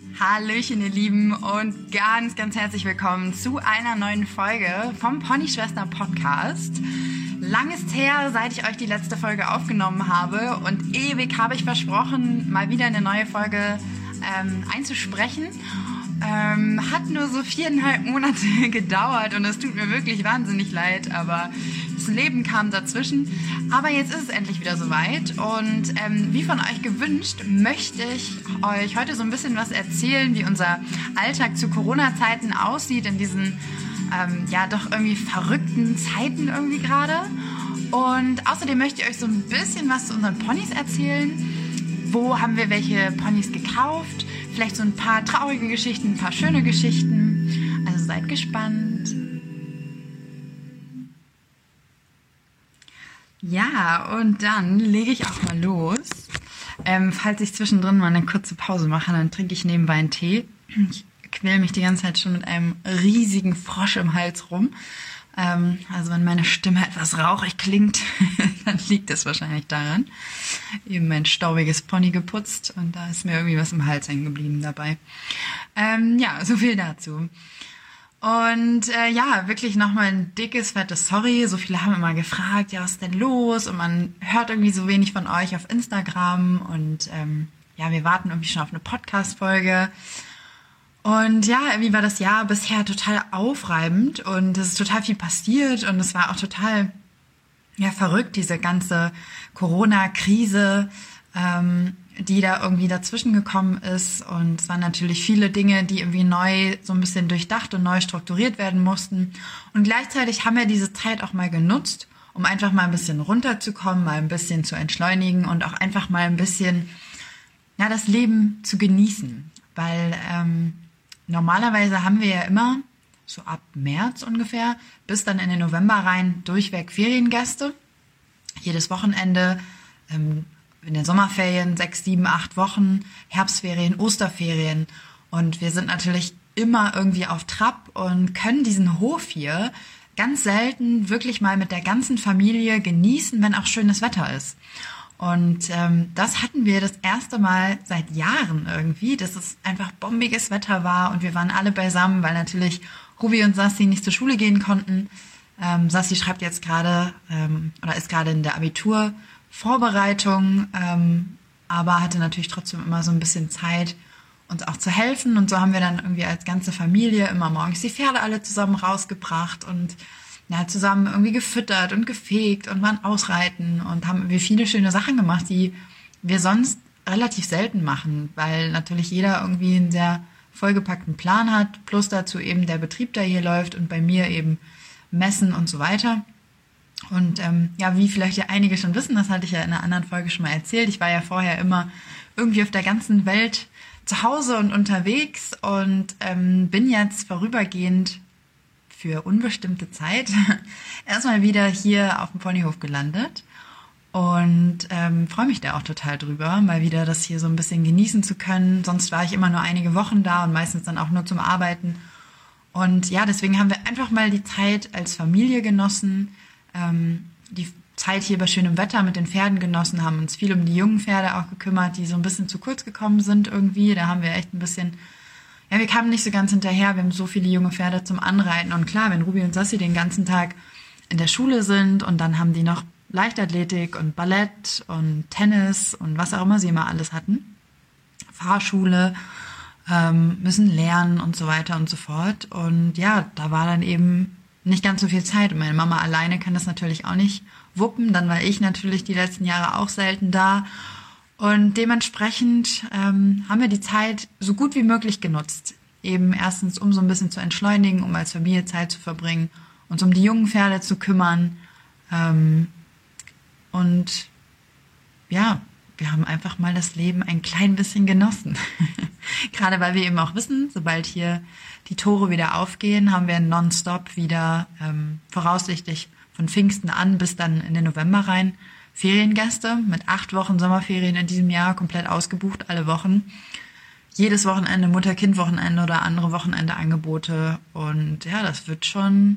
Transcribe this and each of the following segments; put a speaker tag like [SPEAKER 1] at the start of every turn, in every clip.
[SPEAKER 1] Hallöchen, ihr Lieben, und ganz, ganz herzlich willkommen zu einer neuen Folge vom Ponyschwester Podcast. Lang ist her, seit ich euch die letzte Folge aufgenommen habe, und ewig habe ich versprochen, mal wieder eine neue Folge einzusprechen. Hat nur so 4,5 Monate gedauert und es tut mir wirklich wahnsinnig leid, aber das Leben kam dazwischen. Aber jetzt ist es endlich wieder soweit und wie von euch gewünscht, möchte ich euch heute so ein bisschen was erzählen, wie unser Alltag zu Corona-Zeiten aussieht in diesen doch irgendwie verrückten Zeiten irgendwie gerade. Und außerdem möchte ich euch so ein bisschen was zu unseren Ponys erzählen. Wo haben wir welche Ponys gekauft? Vielleicht so ein paar traurige Geschichten, ein paar schöne Geschichten. Also seid gespannt. Ja, und dann lege ich auch mal los. Falls ich zwischendrin mal eine kurze Pause mache, dann trinke ich nebenbei einen Tee. Ich quäle mich die ganze Zeit schon mit einem riesigen Frosch im Hals rum. Also wenn meine Stimme etwas rauchig klingt, dann liegt es wahrscheinlich daran. Eben mein staubiges Pony geputzt und da ist mir irgendwie was im Hals hängen geblieben dabei. So viel dazu. Und wirklich nochmal ein dickes, fettes Sorry. So viele haben immer gefragt, ja, was ist denn los? Und man hört irgendwie so wenig von euch auf Instagram. Und wir warten irgendwie schon auf eine Podcast-Folge. Und ja, irgendwie war das Jahr bisher total aufreibend und es ist total viel passiert und es war auch total verrückt, diese ganze Corona-Krise, die da irgendwie dazwischen gekommen ist. Und es waren natürlich viele Dinge, die irgendwie neu so ein bisschen durchdacht und neu strukturiert werden mussten. Und gleichzeitig haben wir diese Zeit auch mal genutzt, um einfach mal ein bisschen runterzukommen, mal ein bisschen zu entschleunigen und auch einfach mal ein bisschen das Leben zu genießen. Weil normalerweise haben wir ja immer, so ab März ungefähr, bis dann in den November rein, durchweg Feriengäste. Jedes Wochenende, in den Sommerferien 6, 7, 8 Wochen, Herbstferien, Osterferien. Und wir sind natürlich immer irgendwie auf Trab und können diesen Hof hier ganz selten wirklich mal mit der ganzen Familie genießen, wenn auch schönes Wetter ist. Und das hatten wir das erste Mal seit Jahren irgendwie, dass es einfach bombiges Wetter war und wir waren alle beisammen, weil natürlich Ruby und Sassi nicht zur Schule gehen konnten. Sassi schreibt jetzt gerade oder ist gerade in der Abiturvorbereitung, aber hatte natürlich trotzdem immer so ein bisschen Zeit, uns auch zu helfen. Und so haben wir dann irgendwie als ganze Familie immer morgens die Pferde alle zusammen rausgebracht und zusammen irgendwie gefüttert und gefegt und waren ausreiten und haben irgendwie viele schöne Sachen gemacht, die wir sonst relativ selten machen, weil natürlich jeder irgendwie einen sehr vollgepackten Plan hat, plus dazu eben der Betrieb, der hier läuft und bei mir eben Messen und so weiter. Und wie vielleicht ja einige schon wissen, das hatte ich ja in einer anderen Folge schon mal erzählt, ich war ja vorher immer irgendwie auf der ganzen Welt zu Hause und unterwegs und bin jetzt vorübergehend für unbestimmte Zeit erstmal wieder hier auf dem Ponyhof gelandet und freue mich da auch total drüber, mal wieder das hier so ein bisschen genießen zu können. Sonst war ich immer nur einige Wochen da und meistens dann auch nur zum Arbeiten. Und ja, deswegen haben wir einfach mal die Zeit als Familie genossen, die Zeit hier bei schönem Wetter mit den Pferden genossen, haben uns viel um die jungen Pferde auch gekümmert, die so ein bisschen zu kurz gekommen sind irgendwie. Da haben wir echt ein bisschen... wir kamen nicht so ganz hinterher, wir haben so viele junge Pferde zum Anreiten. Und klar, wenn Ruby und Sassi den ganzen Tag in der Schule sind und dann haben die noch Leichtathletik und Ballett und Tennis und was auch immer sie immer alles hatten, Fahrschule, müssen lernen und so weiter und so fort. Und ja, da war dann eben nicht ganz so viel Zeit. Und meine Mama alleine kann das natürlich auch nicht wuppen. Dann war ich natürlich die letzten Jahre auch selten da. Und dementsprechend haben wir die Zeit so gut wie möglich genutzt. Eben erstens, um so ein bisschen zu entschleunigen, um als Familie Zeit zu verbringen, uns um die jungen Pferde zu kümmern. Und ja, wir haben einfach mal das Leben ein klein bisschen genossen. Gerade weil wir eben auch wissen, sobald hier die Tore wieder aufgehen, haben wir nonstop wieder voraussichtlich von Pfingsten an bis dann in den November rein Feriengäste mit 8 Wochen Sommerferien in diesem Jahr, komplett ausgebucht, alle Wochen. Jedes Wochenende Mutter-Kind-Wochenende oder andere Wochenendeangebote. Und ja, das wird schon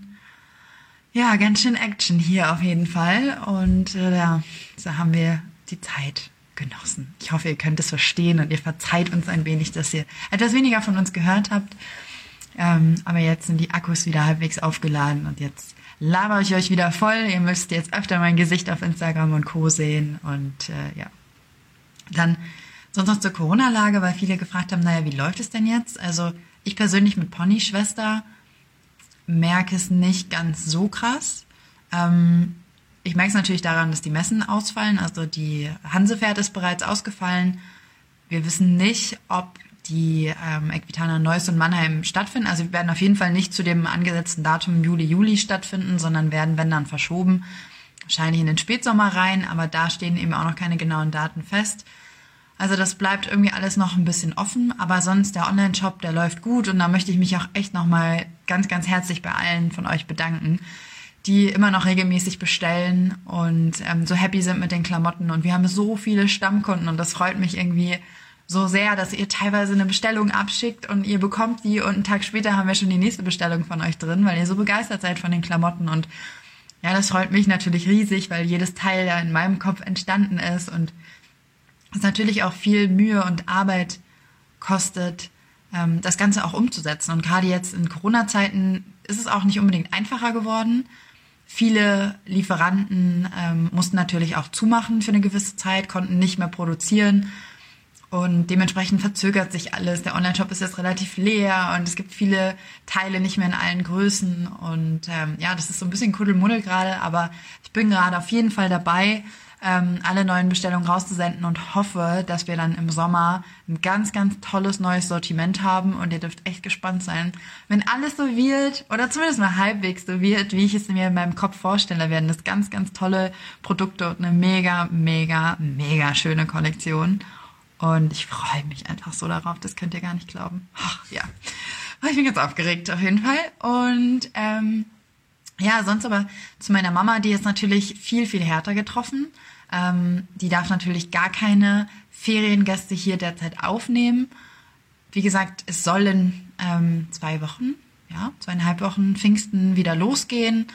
[SPEAKER 1] ganz schön Action hier auf jeden Fall. Und so haben wir die Zeit genossen. Ich hoffe, ihr könnt es verstehen und ihr verzeiht uns ein wenig, dass ihr etwas weniger von uns gehört habt. Aber jetzt sind die Akkus wieder halbwegs aufgeladen und jetzt laber ich euch wieder voll. Ihr müsst jetzt öfter mein Gesicht auf Instagram und Co. sehen. Und ja, dann sonst noch zur Corona-Lage, weil viele gefragt haben, naja, wie läuft es denn jetzt? Also ich persönlich mit Pony-Schwester merke es nicht ganz so krass. Ich merke es natürlich daran, dass die Messen ausfallen. Also die Hansepferd ist bereits ausgefallen. Wir wissen nicht, ob die Equitana Neuss und Mannheim stattfinden. Also wir werden auf jeden Fall nicht zu dem angesetzten Datum Juli stattfinden, sondern werden, wenn dann, verschoben. Wahrscheinlich in den Spätsommer rein, aber da stehen eben auch noch keine genauen Daten fest. Also das bleibt irgendwie alles noch ein bisschen offen, aber sonst der Online-Shop, der läuft gut und da möchte ich mich auch echt nochmal ganz, ganz herzlich bei allen von euch bedanken, die immer noch regelmäßig bestellen und so happy sind mit den Klamotten und wir haben so viele Stammkunden und das freut mich irgendwie so sehr, dass ihr teilweise eine Bestellung abschickt und ihr bekommt die und einen Tag später haben wir schon die nächste Bestellung von euch drin, weil ihr so begeistert seid von den Klamotten und ja, das freut mich natürlich riesig, weil jedes Teil ja in meinem Kopf entstanden ist und es natürlich auch viel Mühe und Arbeit kostet, das Ganze auch umzusetzen. Und gerade jetzt in Corona-Zeiten ist es auch nicht unbedingt einfacher geworden. Viele Lieferanten mussten natürlich auch zumachen für eine gewisse Zeit, konnten nicht mehr produzieren. Und dementsprechend verzögert sich alles. Der Online-Shop ist jetzt relativ leer und es gibt viele Teile nicht mehr in allen Größen. Und ja, das ist so ein bisschen Kuddelmuddel gerade, aber ich bin gerade auf jeden Fall dabei, alle neuen Bestellungen rauszusenden und hoffe, dass wir dann im Sommer ein ganz, ganz tolles neues Sortiment haben und ihr dürft echt gespannt sein. Wenn alles so wird, oder zumindest mal halbwegs so wird, wie ich es mir in meinem Kopf vorstelle, werden das ganz, ganz tolle Produkte und eine mega, mega, mega schöne Kollektion. Und ich freue mich einfach so darauf, das könnt ihr gar nicht glauben. Ach, ja, ich bin ganz aufgeregt auf jeden Fall. Und ja, sonst aber zu meiner Mama, die ist natürlich viel, viel härter getroffen. Die darf natürlich gar keine Feriengäste hier derzeit aufnehmen. Wie gesagt, es soll in 2 Wochen, ja, 2,5 Wochen Pfingsten wieder losgehen.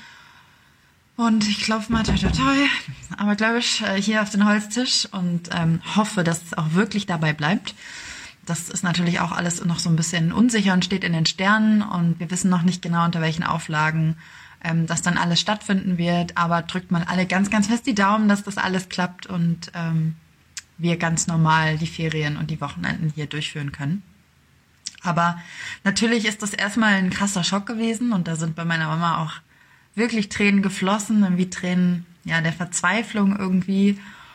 [SPEAKER 1] Und ich klopfe mal toi toi toi, aber glaube ich hier auf den Holztisch und hoffe, dass es auch wirklich dabei bleibt. Das ist natürlich auch alles noch so ein bisschen unsicher und steht in den Sternen und wir wissen noch nicht genau, unter welchen Auflagen das dann alles stattfinden wird. Aber drückt mal alle ganz, ganz fest die Daumen, dass das alles klappt und wir ganz normal die Ferien und die Wochenenden hier durchführen können. Aber natürlich ist das erstmal ein krasser Schock gewesen und da sind bei meiner Mama auch wirklich Tränen geflossen, irgendwie Tränen der Verzweiflung irgendwie.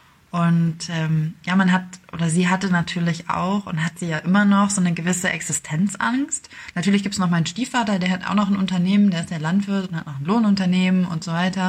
[SPEAKER 1] Und ja, sie hatte natürlich auch und hat sie ja immer noch so eine gewisse Existenzangst. Natürlich gibt's noch meinen Stiefvater, der hat auch noch ein Unternehmen, der ist der Landwirt und hat noch ein Lohnunternehmen und so weiter.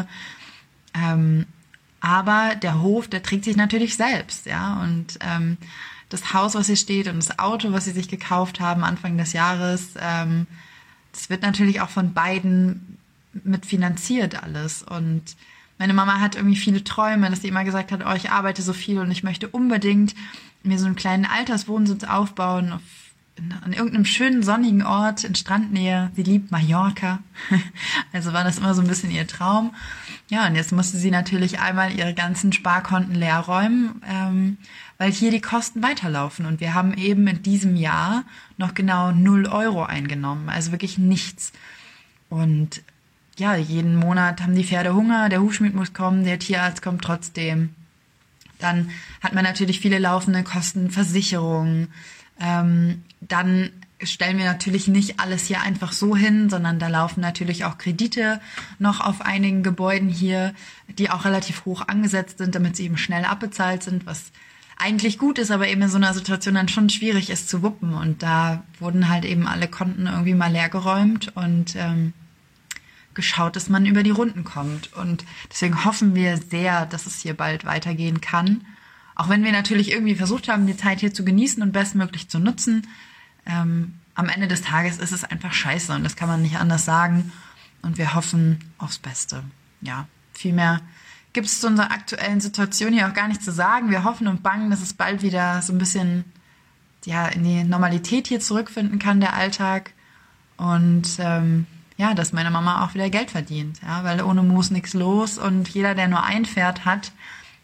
[SPEAKER 1] Aber der Hof, der trägt sich natürlich selbst, ja. Und das Haus, was hier steht und das Auto, was sie sich gekauft haben Anfang des Jahres, das wird natürlich auch von beiden mitfinanziert alles. Und meine Mama hat irgendwie viele Träume, dass sie immer gesagt hat, oh, ich arbeite so viel und ich möchte unbedingt mir so einen kleinen Alterswohnsitz aufbauen an irgendeinem schönen sonnigen Ort in Strandnähe. Sie liebt Mallorca. Also war das immer so ein bisschen ihr Traum. Ja, und jetzt musste sie natürlich einmal ihre ganzen Sparkonten leer räumen, weil hier die Kosten weiterlaufen. Und wir haben eben in diesem Jahr noch genau 0 Euro eingenommen. Also wirklich nichts. Und ja, jeden Monat haben die Pferde Hunger, der Hufschmied muss kommen, der Tierarzt kommt trotzdem. Dann hat man natürlich viele laufende Kosten, Versicherungen. Dann stellen wir natürlich nicht alles hier einfach so hin, sondern da laufen natürlich auch Kredite noch auf einigen Gebäuden hier, die auch relativ hoch angesetzt sind, damit sie eben schnell abbezahlt sind, was eigentlich gut ist, aber eben in so einer Situation dann schon schwierig ist zu wuppen. Und da wurden halt eben alle Konten irgendwie mal leer geräumt und geschaut, dass man über die Runden kommt. Und deswegen hoffen wir sehr, dass es hier bald weitergehen kann. Auch wenn wir natürlich irgendwie versucht haben, die Zeit hier zu genießen und bestmöglich zu nutzen. Am Ende des Tages ist es einfach scheiße und das kann man nicht anders sagen. Und wir hoffen aufs Beste. Ja, viel mehr gibt es zu unserer aktuellen Situation hier auch gar nicht zu sagen. Wir hoffen und bangen, dass es bald wieder so ein bisschen in die Normalität hier zurückfinden kann, der Alltag. Und dass meine Mama auch wieder Geld verdient, ja, weil ohne Moos nichts los und jeder, der nur ein Pferd hat,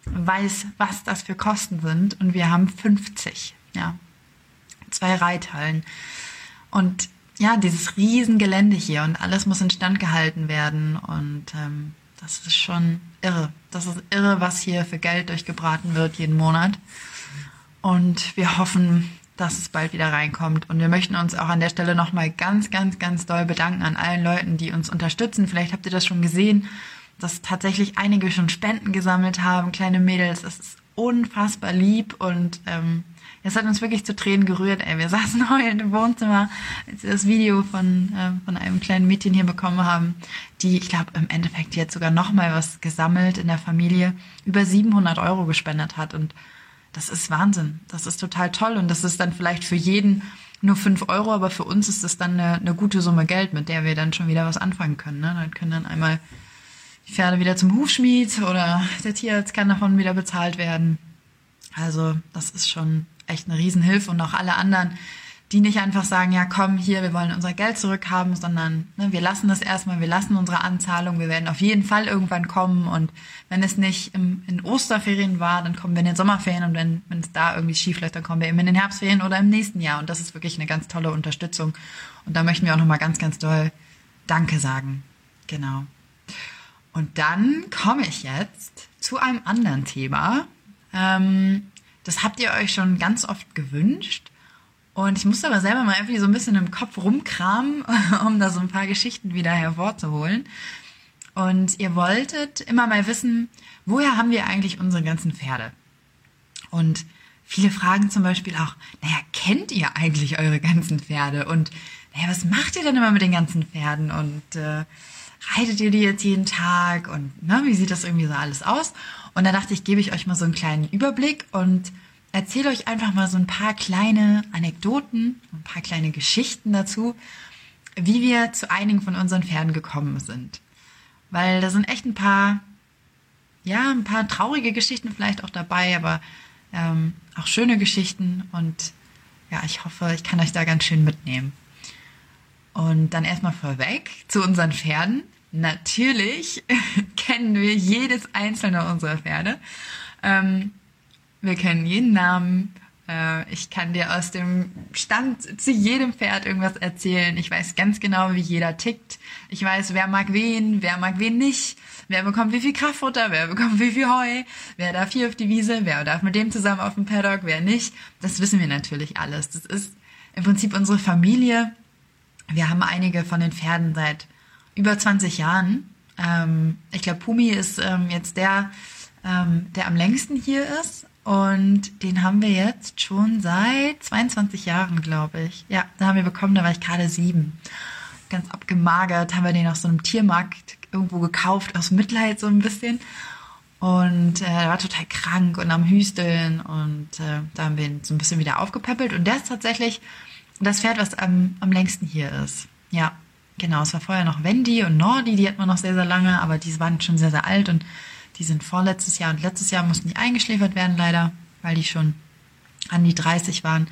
[SPEAKER 1] weiß, was das für Kosten sind. Und wir haben 50, ja, 2 Reithallen. Und ja, dieses Riesengelände hier und alles muss instand gehalten werden. Und das ist schon irre. Das ist irre, was hier für Geld durchgebraten wird jeden Monat. Und wir hoffen, dass es bald wieder reinkommt. Und wir möchten uns auch an der Stelle nochmal ganz, ganz, ganz doll bedanken an allen Leuten, die uns unterstützen. Vielleicht habt ihr das schon gesehen, dass tatsächlich einige schon Spenden gesammelt haben, kleine Mädels. Das ist unfassbar lieb und es hat uns wirklich zu Tränen gerührt. Wir saßen heulend im Wohnzimmer, als wir das Video von einem kleinen Mädchen hier bekommen haben, die, ich glaube, im Endeffekt jetzt sogar nochmal was gesammelt in der Familie, über 700 € gespendet hat. Und das ist Wahnsinn. Das ist total toll. Und das ist dann vielleicht für jeden nur 5 €, aber für uns ist das dann eine gute Summe Geld, mit der wir dann schon wieder was anfangen können. Ne? Dann können dann einmal die Pferde wieder zum Hufschmied oder der Tierarzt kann davon wieder bezahlt werden. Also das ist schon echt eine Riesenhilfe. Und auch alle anderen, die nicht einfach sagen, ja komm, hier, wir wollen unser Geld zurückhaben, sondern wir lassen das erstmal, wir lassen unsere Anzahlung, wir werden auf jeden Fall irgendwann kommen. Und wenn es nicht in Osterferien war, dann kommen wir in den Sommerferien. Und wenn es da irgendwie schief läuft, dann kommen wir eben in den Herbstferien oder im nächsten Jahr. Und das ist wirklich eine ganz tolle Unterstützung. Und da möchten wir auch nochmal ganz, ganz doll Danke sagen. Genau. Und dann komme ich jetzt zu einem anderen Thema. Das habt ihr euch schon ganz oft gewünscht. Und ich musste aber selber mal irgendwie so ein bisschen im Kopf rumkramen, um da so ein paar Geschichten wieder hervorzuholen. Und ihr wolltet immer mal wissen, woher haben wir eigentlich unsere ganzen Pferde? Und viele fragen zum Beispiel auch, kennt ihr eigentlich eure ganzen Pferde? Und was macht ihr denn immer mit den ganzen Pferden? Und reitet ihr die jetzt jeden Tag? Und wie sieht das irgendwie so alles aus? Und da dachte ich, gebe ich euch mal so einen kleinen Überblick und erzähle euch einfach mal so ein paar kleine Anekdoten, ein paar kleine Geschichten dazu, wie wir zu einigen von unseren Pferden gekommen sind. Weil da sind echt ein paar traurige Geschichten vielleicht auch dabei, aber auch schöne Geschichten. Und ja, ich hoffe, ich kann euch da ganz schön mitnehmen. Und dann erstmal vorweg zu unseren Pferden. Natürlich kennen wir jedes einzelne unserer Pferde. Wir kennen jeden Namen. Ich kann dir aus dem Stand zu jedem Pferd irgendwas erzählen. Ich weiß ganz genau, wie jeder tickt. Ich weiß, wer mag wen nicht. Wer bekommt wie viel Kraftfutter, wer bekommt wie viel Heu, wer darf hier auf die Wiese, wer darf mit dem zusammen auf dem Paddock, wer nicht. Das wissen wir natürlich alles. Das ist im Prinzip unsere Familie. Wir haben einige von den Pferden seit über 20 Jahren. Ich glaube, Pumi ist jetzt der am längsten hier ist. Und den haben wir jetzt schon seit 22 Jahren, glaube ich. Ja, da haben wir bekommen, da war ich gerade 7. Ganz abgemagert, haben wir den auf so einem Tiermarkt irgendwo gekauft, aus Mitleid so ein bisschen. Und er war total krank und am Hüsteln. Und da haben wir ihn so ein bisschen wieder aufgepäppelt. Und der ist tatsächlich das Pferd, was am längsten hier ist. Ja, genau. Es war vorher noch Wendy und Nordi, die hatten wir noch sehr, sehr lange. Aber die waren schon sehr, sehr alt und die sind vorletztes Jahr und letztes Jahr mussten die eingeschläfert werden leider, weil die schon an die 30 waren.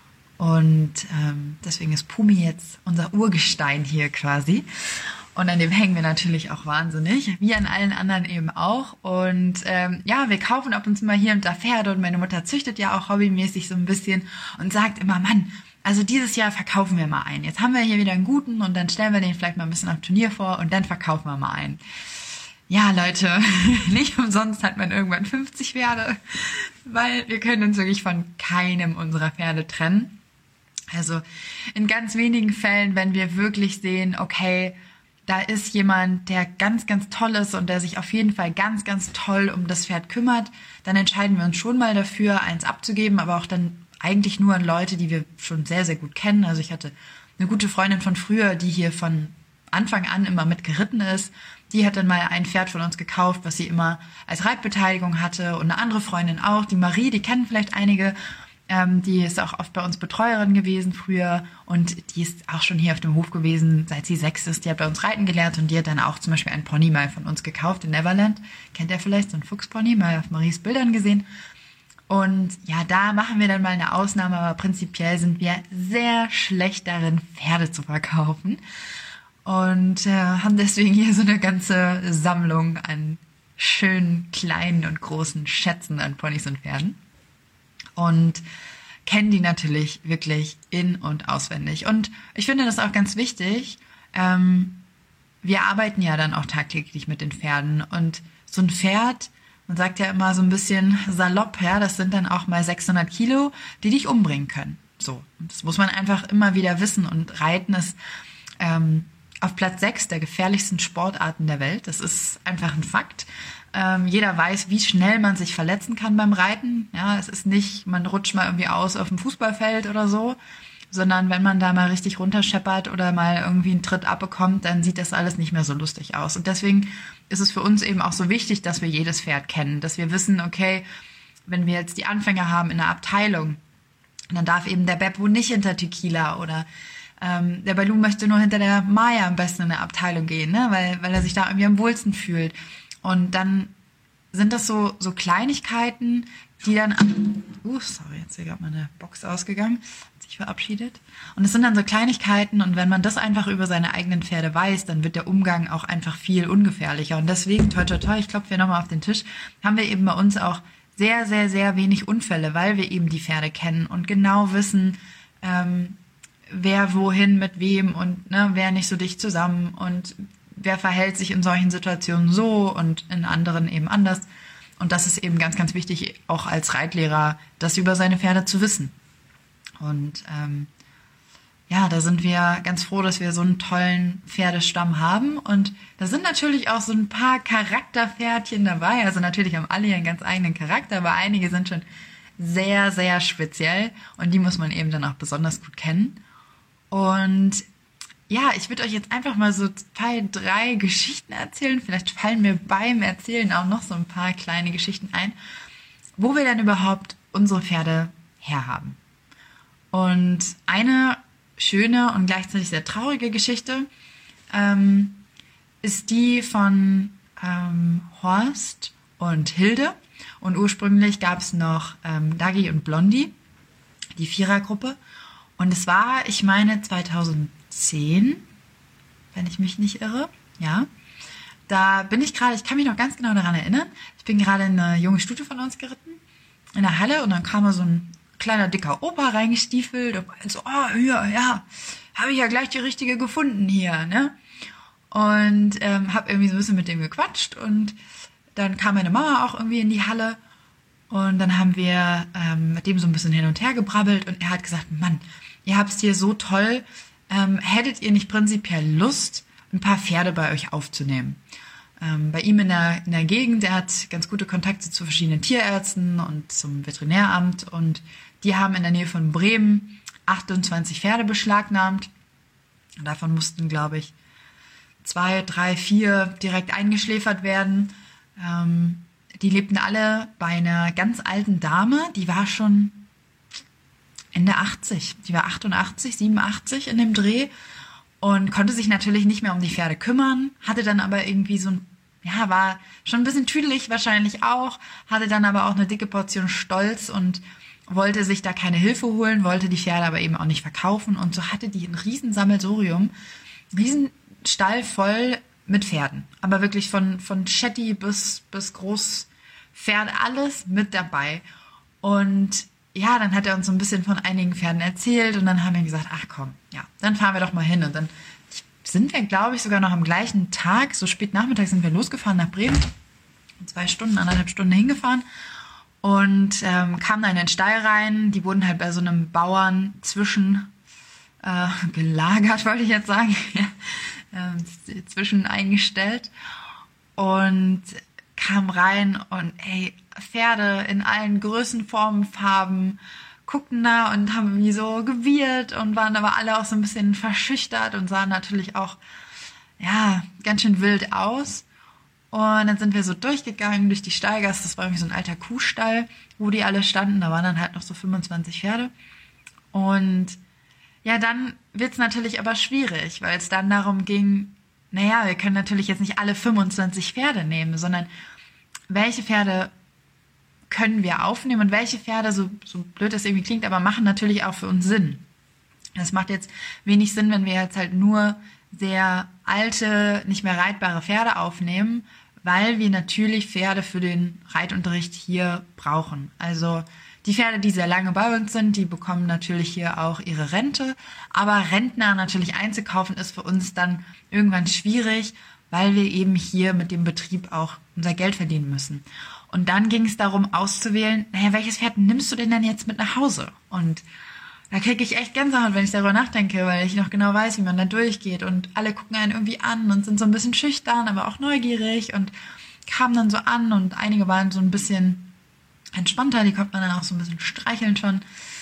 [SPEAKER 1] Und deswegen ist Pumi jetzt unser Urgestein hier quasi. Und an dem hängen wir natürlich auch wahnsinnig, wie an allen anderen eben auch. Und wir kaufen ab und zu mal hier und da Pferde und meine Mutter züchtet ja auch hobbymäßig so ein bisschen und sagt immer, Mann, also dieses Jahr verkaufen wir mal einen. Jetzt haben wir hier wieder einen guten und dann stellen wir den vielleicht mal ein bisschen am Turnier vor und dann verkaufen wir mal einen. Ja, Leute, nicht umsonst hat man irgendwann 50 Pferde, weil wir können uns wirklich von keinem unserer Pferde trennen. Also in ganz wenigen Fällen, wenn wir wirklich sehen, okay, da ist jemand, der ganz, ganz toll ist und der sich auf jeden Fall ganz, ganz toll um das Pferd kümmert, dann entscheiden wir uns schon mal dafür, eins abzugeben, aber auch dann eigentlich nur an Leute, die wir schon sehr, sehr gut kennen. Also ich hatte eine gute Freundin von früher, die hier von Anfang an immer mit geritten ist. Die hat dann mal ein Pferd von uns gekauft, was sie immer als Reitbeteiligung hatte. Und eine andere Freundin auch, die Marie, die kennen vielleicht einige. Die ist auch oft bei uns Betreuerin gewesen früher. Und die ist auch schon hier auf dem Hof gewesen, seit sie 6 ist. Die hat bei uns reiten gelernt und die hat dann auch zum Beispiel einen Pony mal von uns gekauft in Neverland. Kennt ihr vielleicht, so ein Fuchspony, mal auf Maries Bildern gesehen. Und ja, da machen wir dann mal eine Ausnahme, aber prinzipiell sind wir sehr schlecht darin, Pferde zu verkaufen. Und haben deswegen hier so eine ganze Sammlung an schönen, kleinen und großen Schätzen an Ponys und Pferden. Und kennen die natürlich wirklich in- und auswendig. Und ich finde das auch ganz wichtig. Wir arbeiten ja dann auch tagtäglich mit den Pferden. Und so ein Pferd, man sagt ja immer so ein bisschen salopp, ja, das sind dann auch mal 600 Kilo, die dich umbringen können. So, und das muss man einfach immer wieder wissen. Und Reiten ist auf Platz 6 der gefährlichsten Sportarten der Welt. Das ist einfach ein Fakt. Jeder weiß, wie schnell man sich verletzen kann beim Reiten. Ja, es ist nicht, man rutscht mal irgendwie aus auf dem Fußballfeld oder so, sondern wenn man da mal richtig runterscheppert oder mal irgendwie einen Tritt abbekommt, dann sieht das alles nicht mehr so lustig aus. Und deswegen ist es für uns eben auch so wichtig, dass wir jedes Pferd kennen, dass wir wissen, okay, wenn wir jetzt die Anfänger haben in der Abteilung, dann darf eben der Beppo nicht hinter Tequila oder der Baloo möchte nur hinter der Maya am besten in der Abteilung gehen, ne? weil er sich da irgendwie am wohlsten fühlt. Und dann sind das so Kleinigkeiten, die dann sorry, jetzt ist hier gerade meine Box ausgegangen, hat sich verabschiedet. Und es sind dann so Kleinigkeiten und wenn man das einfach über seine eigenen Pferde weiß, dann wird der Umgang auch einfach viel ungefährlicher. Und deswegen, toi, toi, toi, ich klopfe hier nochmal auf den Tisch, haben wir eben bei uns auch sehr, sehr, sehr wenig Unfälle, weil wir eben die Pferde kennen und genau wissen, wer wohin mit wem und ne, wer nicht so dicht zusammen und wer verhält sich in solchen Situationen so und in anderen eben anders. Und das ist eben ganz, ganz wichtig, auch als Reitlehrer, das über seine Pferde zu wissen. Und da sind wir ganz froh, dass wir so einen tollen Pferdestamm haben. Und da sind natürlich auch so ein paar Charakterpferdchen dabei. Also natürlich haben alle ihren ganz eigenen Charakter, aber einige sind schon sehr, sehr speziell. Und die muss man eben dann auch besonders gut kennen. Und ja, ich würde euch jetzt einfach mal so 2, 3 Geschichten erzählen. Vielleicht fallen mir beim Erzählen auch noch so ein paar kleine Geschichten ein, wo wir denn überhaupt unsere Pferde herhaben. Und eine schöne und gleichzeitig sehr traurige Geschichte ist die von Horst und Hilde. Und ursprünglich gab es noch Dagi und Blondie, die Vierergruppe. Und es war, ich meine, 2010, wenn ich mich nicht irre, ja. Da bin ich gerade, ich kann mich noch ganz genau daran erinnern, ich bin gerade in eine junge Stute von uns geritten, in der Halle, und dann kam da so ein kleiner, dicker Opa reingestiefelt und meinte so, ja, habe ich ja gleich die richtige gefunden hier, ne? Und habe irgendwie so ein bisschen mit dem gequatscht und dann kam meine Mama auch irgendwie in die Halle und dann haben wir mit dem so ein bisschen hin und her gebrabbelt und er hat gesagt, Mann, ihr habt es hier so toll, hättet ihr nicht prinzipiell Lust, ein paar Pferde bei euch aufzunehmen? Bei ihm in der Gegend, der hat ganz gute Kontakte zu verschiedenen Tierärzten und zum Veterinäramt und die haben in der Nähe von Bremen 28 Pferde beschlagnahmt. Und davon mussten, glaube ich, 2, 3, 4 direkt eingeschläfert werden. Die lebten alle bei einer ganz alten Dame, die war schon Ende 80. Die war 88, 87 in dem Dreh und konnte sich natürlich nicht mehr um die Pferde kümmern, hatte dann aber irgendwie so ein, ja, war schon ein bisschen tüdelig wahrscheinlich auch, hatte dann aber auch eine dicke Portion Stolz und wollte sich da keine Hilfe holen, wollte die Pferde aber eben auch nicht verkaufen und so hatte die ein riesen Sammelsurium, einen riesen Stall voll mit Pferden, aber wirklich von Shetty bis Großpferd, alles mit dabei. Und ja, dann hat er uns so ein bisschen von einigen Pferden erzählt und dann haben wir gesagt, ach komm, ja, dann fahren wir doch mal hin. Und dann sind wir, glaube ich, sogar noch am gleichen Tag, so spät Nachmittag sind wir losgefahren nach Bremen, 2 Stunden, 1,5 Stunden hingefahren und kamen da in den Stall rein. Die wurden halt bei so einem Bauern gelagert, wollte ich jetzt sagen, zwischen eingestellt und kam rein und ey, Pferde in allen Größen, Formen, Farben guckten da und haben irgendwie so gewirrt und waren aber alle auch so ein bisschen verschüchtert und sahen natürlich auch, ja, ganz schön wild aus. Und dann sind wir so durchgegangen durch die Stallgasse, das war irgendwie so ein alter Kuhstall, wo die alle standen, da waren dann halt noch so 25 Pferde. Und ja, dann wird's natürlich aber schwierig, weil es dann darum ging, naja, wir können natürlich jetzt nicht alle 25 Pferde nehmen, sondern welche Pferde können wir aufnehmen und welche Pferde, so blöd das irgendwie klingt, aber machen natürlich auch für uns Sinn. Das macht jetzt wenig Sinn, wenn wir jetzt halt nur sehr alte, nicht mehr reitbare Pferde aufnehmen, weil wir natürlich Pferde für den Reitunterricht hier brauchen. Also die Pferde, die sehr lange bei uns sind, die bekommen natürlich hier auch ihre Rente. Aber Rentner natürlich einzukaufen, ist für uns dann irgendwann schwierig, weil wir eben hier mit dem Betrieb auch unser Geld verdienen müssen. Und dann ging es darum auszuwählen, naja, welches Pferd nimmst du denn dann jetzt mit nach Hause? Und da kriege ich echt Gänsehaut, wenn ich darüber nachdenke, weil ich noch genau weiß, wie man da durchgeht. Und alle gucken einen irgendwie an und sind so ein bisschen schüchtern, aber auch neugierig und kamen dann so an und einige waren so ein bisschen entspannter, die konnte man dann auch so ein bisschen streicheln schon.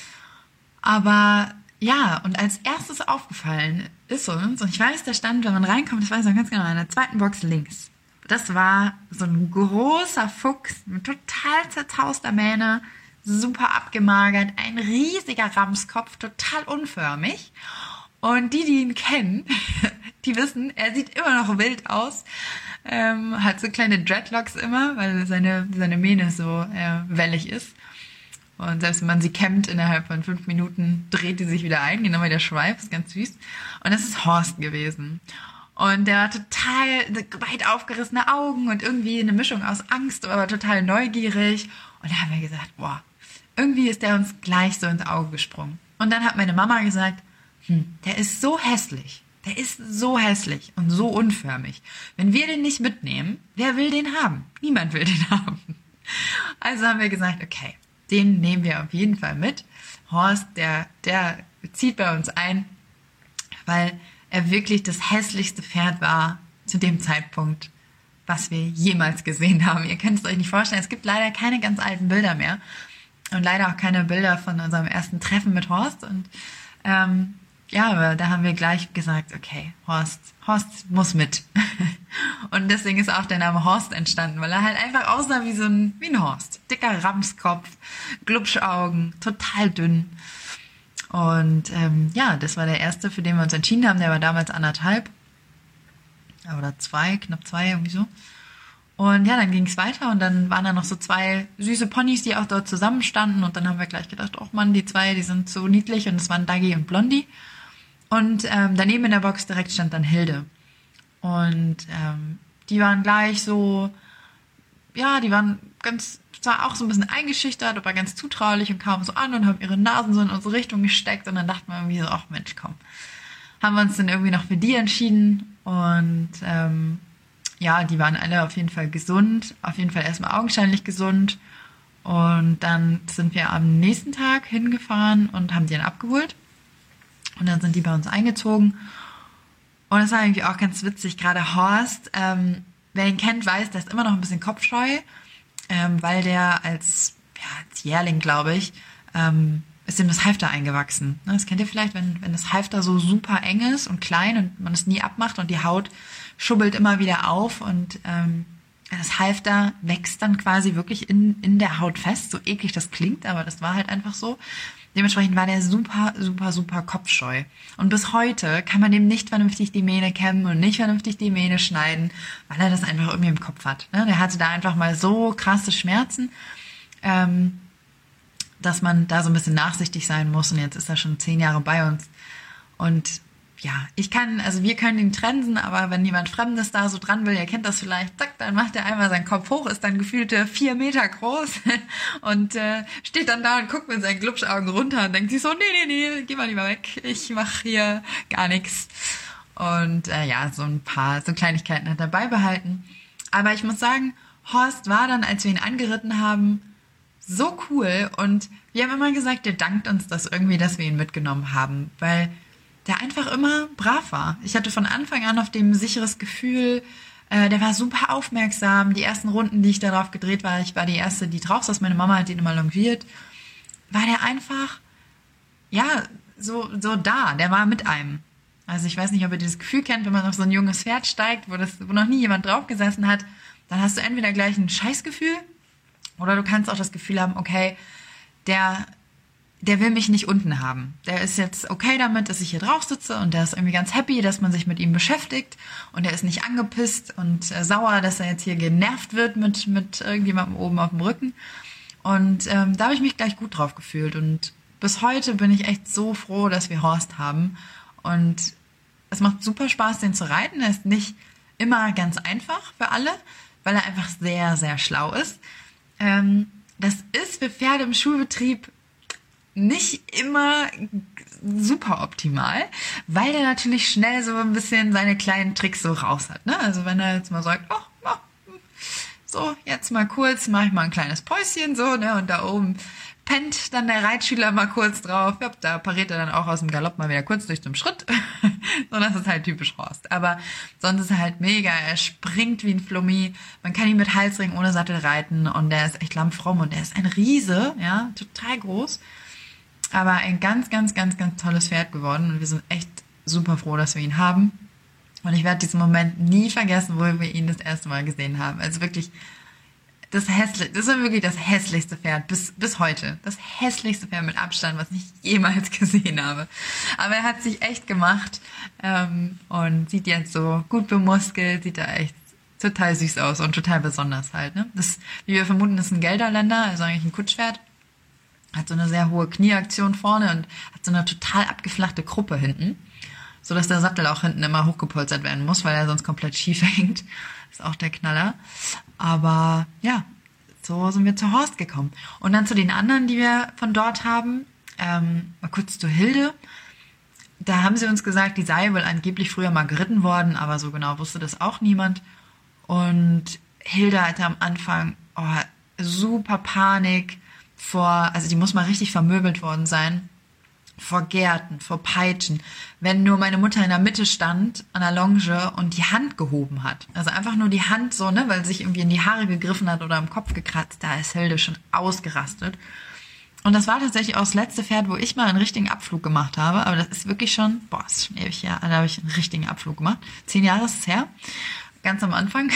[SPEAKER 1] Aber ja, und als erstes aufgefallen ist uns, und ich weiß, der stand, wenn man reinkommt, das weiß ich noch ganz genau, in der zweiten Box links. Das war so ein großer Fuchs mit total zerzauster Mähne, super abgemagert, ein riesiger Ramskopf, total unförmig. Und die ihn kennen, die wissen, er sieht immer noch wild aus, hat so kleine Dreadlocks immer, weil seine Mähne so wellig ist. Und selbst wenn man sie kämmt, innerhalb von 5 Minuten dreht die sich wieder ein, genau wie der Schweif, ist ganz süß. Und das ist Horst gewesen. Und der war total weit aufgerissene Augen und irgendwie eine Mischung aus Angst, aber total neugierig. Und da haben wir gesagt, boah, irgendwie ist der uns gleich so ins Auge gesprungen. Und dann hat meine Mama gesagt, der ist so hässlich. Der ist so hässlich und so unförmig. Wenn wir den nicht mitnehmen, wer will den haben? Niemand will den haben. Also haben wir gesagt, okay, den nehmen wir auf jeden Fall mit. Horst, der zieht bei uns ein, weil er wirklich das hässlichste Pferd war zu dem Zeitpunkt, was wir jemals gesehen haben. Ihr könnt es euch nicht vorstellen, es gibt leider keine ganz alten Bilder mehr und leider auch keine Bilder von unserem ersten Treffen mit Horst. Und ja, aber da haben wir gleich gesagt, okay, Horst muss mit. Und deswegen ist auch der Name Horst entstanden, weil er halt einfach aussah wie ein Horst. Dicker Ramskopf, Glubschaugen, total dünn. Und ja, das war der erste, für den wir uns entschieden haben. Der war damals 1,5 oder 2, knapp 2, irgendwie so. Und ja, dann ging es weiter und dann waren da noch so 2 süße Ponys, die auch dort zusammenstanden. Und dann haben wir gleich gedacht, oh Mann, die 2, die sind so niedlich. Und es waren Dagi und Blondie. Und daneben in der Box direkt stand dann Hilde. Und die waren gleich so, ja, die waren zwar auch so ein bisschen eingeschüchtert, aber ganz zutraulich und kamen so an und haben ihre Nasen so in unsere Richtung gesteckt. Und dann dachten wir irgendwie so, ach Mensch, komm. Haben wir uns dann irgendwie noch für die entschieden. Und ja, die waren alle auf jeden Fall gesund. Auf jeden Fall erstmal augenscheinlich gesund. Und dann sind wir am nächsten Tag hingefahren und haben die dann abgeholt. Und dann sind die bei uns eingezogen. Und das war irgendwie auch ganz witzig. Gerade Horst, wer ihn kennt, weiß, der ist immer noch ein bisschen kopfscheu, weil der als Jährling, glaube ich, ist ihm das Halfter eingewachsen. Das kennt ihr vielleicht, wenn das Halfter so super eng ist und klein und man es nie abmacht und die Haut schubbelt immer wieder auf und das Halfter wächst dann quasi wirklich in der Haut fest. So eklig das klingt, aber das war halt einfach so. Dementsprechend war der super, super, super kopfscheu. Und bis heute kann man dem nicht vernünftig die Mähne kämmen und nicht vernünftig die Mähne schneiden, weil er das einfach irgendwie im Kopf hat. Der hatte da einfach mal so krasse Schmerzen, dass man da so ein bisschen nachsichtig sein muss. Und jetzt ist er schon 10 Jahre bei uns. Und ja, wir können ihn trensen, aber wenn jemand Fremdes da so dran will, ihr kennt das vielleicht, zack, dann macht er einmal seinen Kopf hoch, ist dann gefühlte 4 Meter groß und steht dann da und guckt mit seinen Glubschaugen runter und denkt sich so, nee, geh mal lieber weg, ich mache hier gar nichts. Und ja, so ein paar so Kleinigkeiten hat er beibehalten. Aber ich muss sagen, Horst war dann, als wir ihn angeritten haben, so cool und wir haben immer gesagt, der dankt uns das irgendwie, dass wir ihn mitgenommen haben, weil der einfach immer brav war. Ich hatte von Anfang an auf dem sicheres Gefühl, der war super aufmerksam. Die ersten Runden, die ich darauf gedreht war, ich war die Erste, die drauf saß, meine Mama hat ihn immer longiert, war der einfach, ja, so da, der war mit einem. Also ich weiß nicht, ob ihr dieses Gefühl kennt, wenn man auf so ein junges Pferd steigt, wo noch nie jemand drauf gesessen hat, dann hast du entweder gleich ein Scheißgefühl oder du kannst auch das Gefühl haben, okay, der will mich nicht unten haben. Der ist jetzt okay damit, dass ich hier drauf sitze und der ist irgendwie ganz happy, dass man sich mit ihm beschäftigt und er ist nicht angepisst und sauer, dass er jetzt hier genervt wird mit irgendjemandem oben auf dem Rücken. Und da habe ich mich gleich gut drauf gefühlt und bis heute bin ich echt so froh, dass wir Horst haben und es macht super Spaß, den zu reiten. Er ist nicht immer ganz einfach für alle. weil er einfach sehr, sehr schlau ist. Das ist für Pferde im Schulbetrieb nicht immer super optimal, weil der natürlich schnell so ein bisschen seine kleinen Tricks so raus hat. Ne? Also wenn er jetzt mal sagt, so, jetzt mal kurz, mache ich mal ein kleines Päuschen, so, ne, und da oben pennt dann der Reitschüler mal kurz drauf. Ja, da pariert er dann auch aus dem Galopp mal wieder kurz durch zum Schritt. So, das ist halt typisch Horst. Aber sonst ist er halt mega. Er springt wie ein Flummi. Man kann ihn mit Halsring ohne Sattel reiten und der ist echt lammfromm und der ist ein Riese, ja, total groß. Aber ein ganz, ganz, ganz, ganz tolles Pferd geworden und wir sind echt super froh, dass wir ihn haben. Und ich werde diesen Moment nie vergessen, wo wir ihn das erste Mal gesehen haben. Also wirklich das ist wirklich das hässlichste Pferd bis heute. Das hässlichste Pferd mit Abstand, was ich jemals gesehen habe. Aber er hat sich echt gemacht und sieht jetzt so gut bemuskelt, sieht da echt total süß aus und total besonders halt. Ne? Das, wie wir vermuten, ist ein Gelderländer, also eigentlich ein Kutschpferd. Hat so eine sehr hohe Knieaktion vorne und hat so eine total abgeflachte Kruppe hinten, so dass der Sattel auch hinten immer hochgepolstert werden muss, weil er sonst komplett schief hängt. Ist auch der Knaller. Aber ja, so sind wir zu Horst gekommen. Und dann zu den anderen, die wir von dort haben. Mal kurz zu Hilde. Da haben sie uns gesagt, die sei wohl angeblich früher mal geritten worden, aber so genau wusste das auch niemand. Und Hilde hatte am Anfang super Panik also die muss mal richtig vermöbelt worden sein, vor Gärten, vor Peitschen, wenn nur meine Mutter in der Mitte stand, an der Longe und die Hand gehoben hat. Also einfach nur die Hand so, ne, weil sie sich irgendwie in die Haare gegriffen hat oder am Kopf gekratzt, da ist Hilde schon ausgerastet. Und das war tatsächlich auch das letzte Pferd, wo ich mal einen richtigen Abflug gemacht habe, aber das ist wirklich schon, ist schon ewig her, da habe ich einen richtigen Abflug gemacht. 10 Jahre ist es her, ganz am Anfang.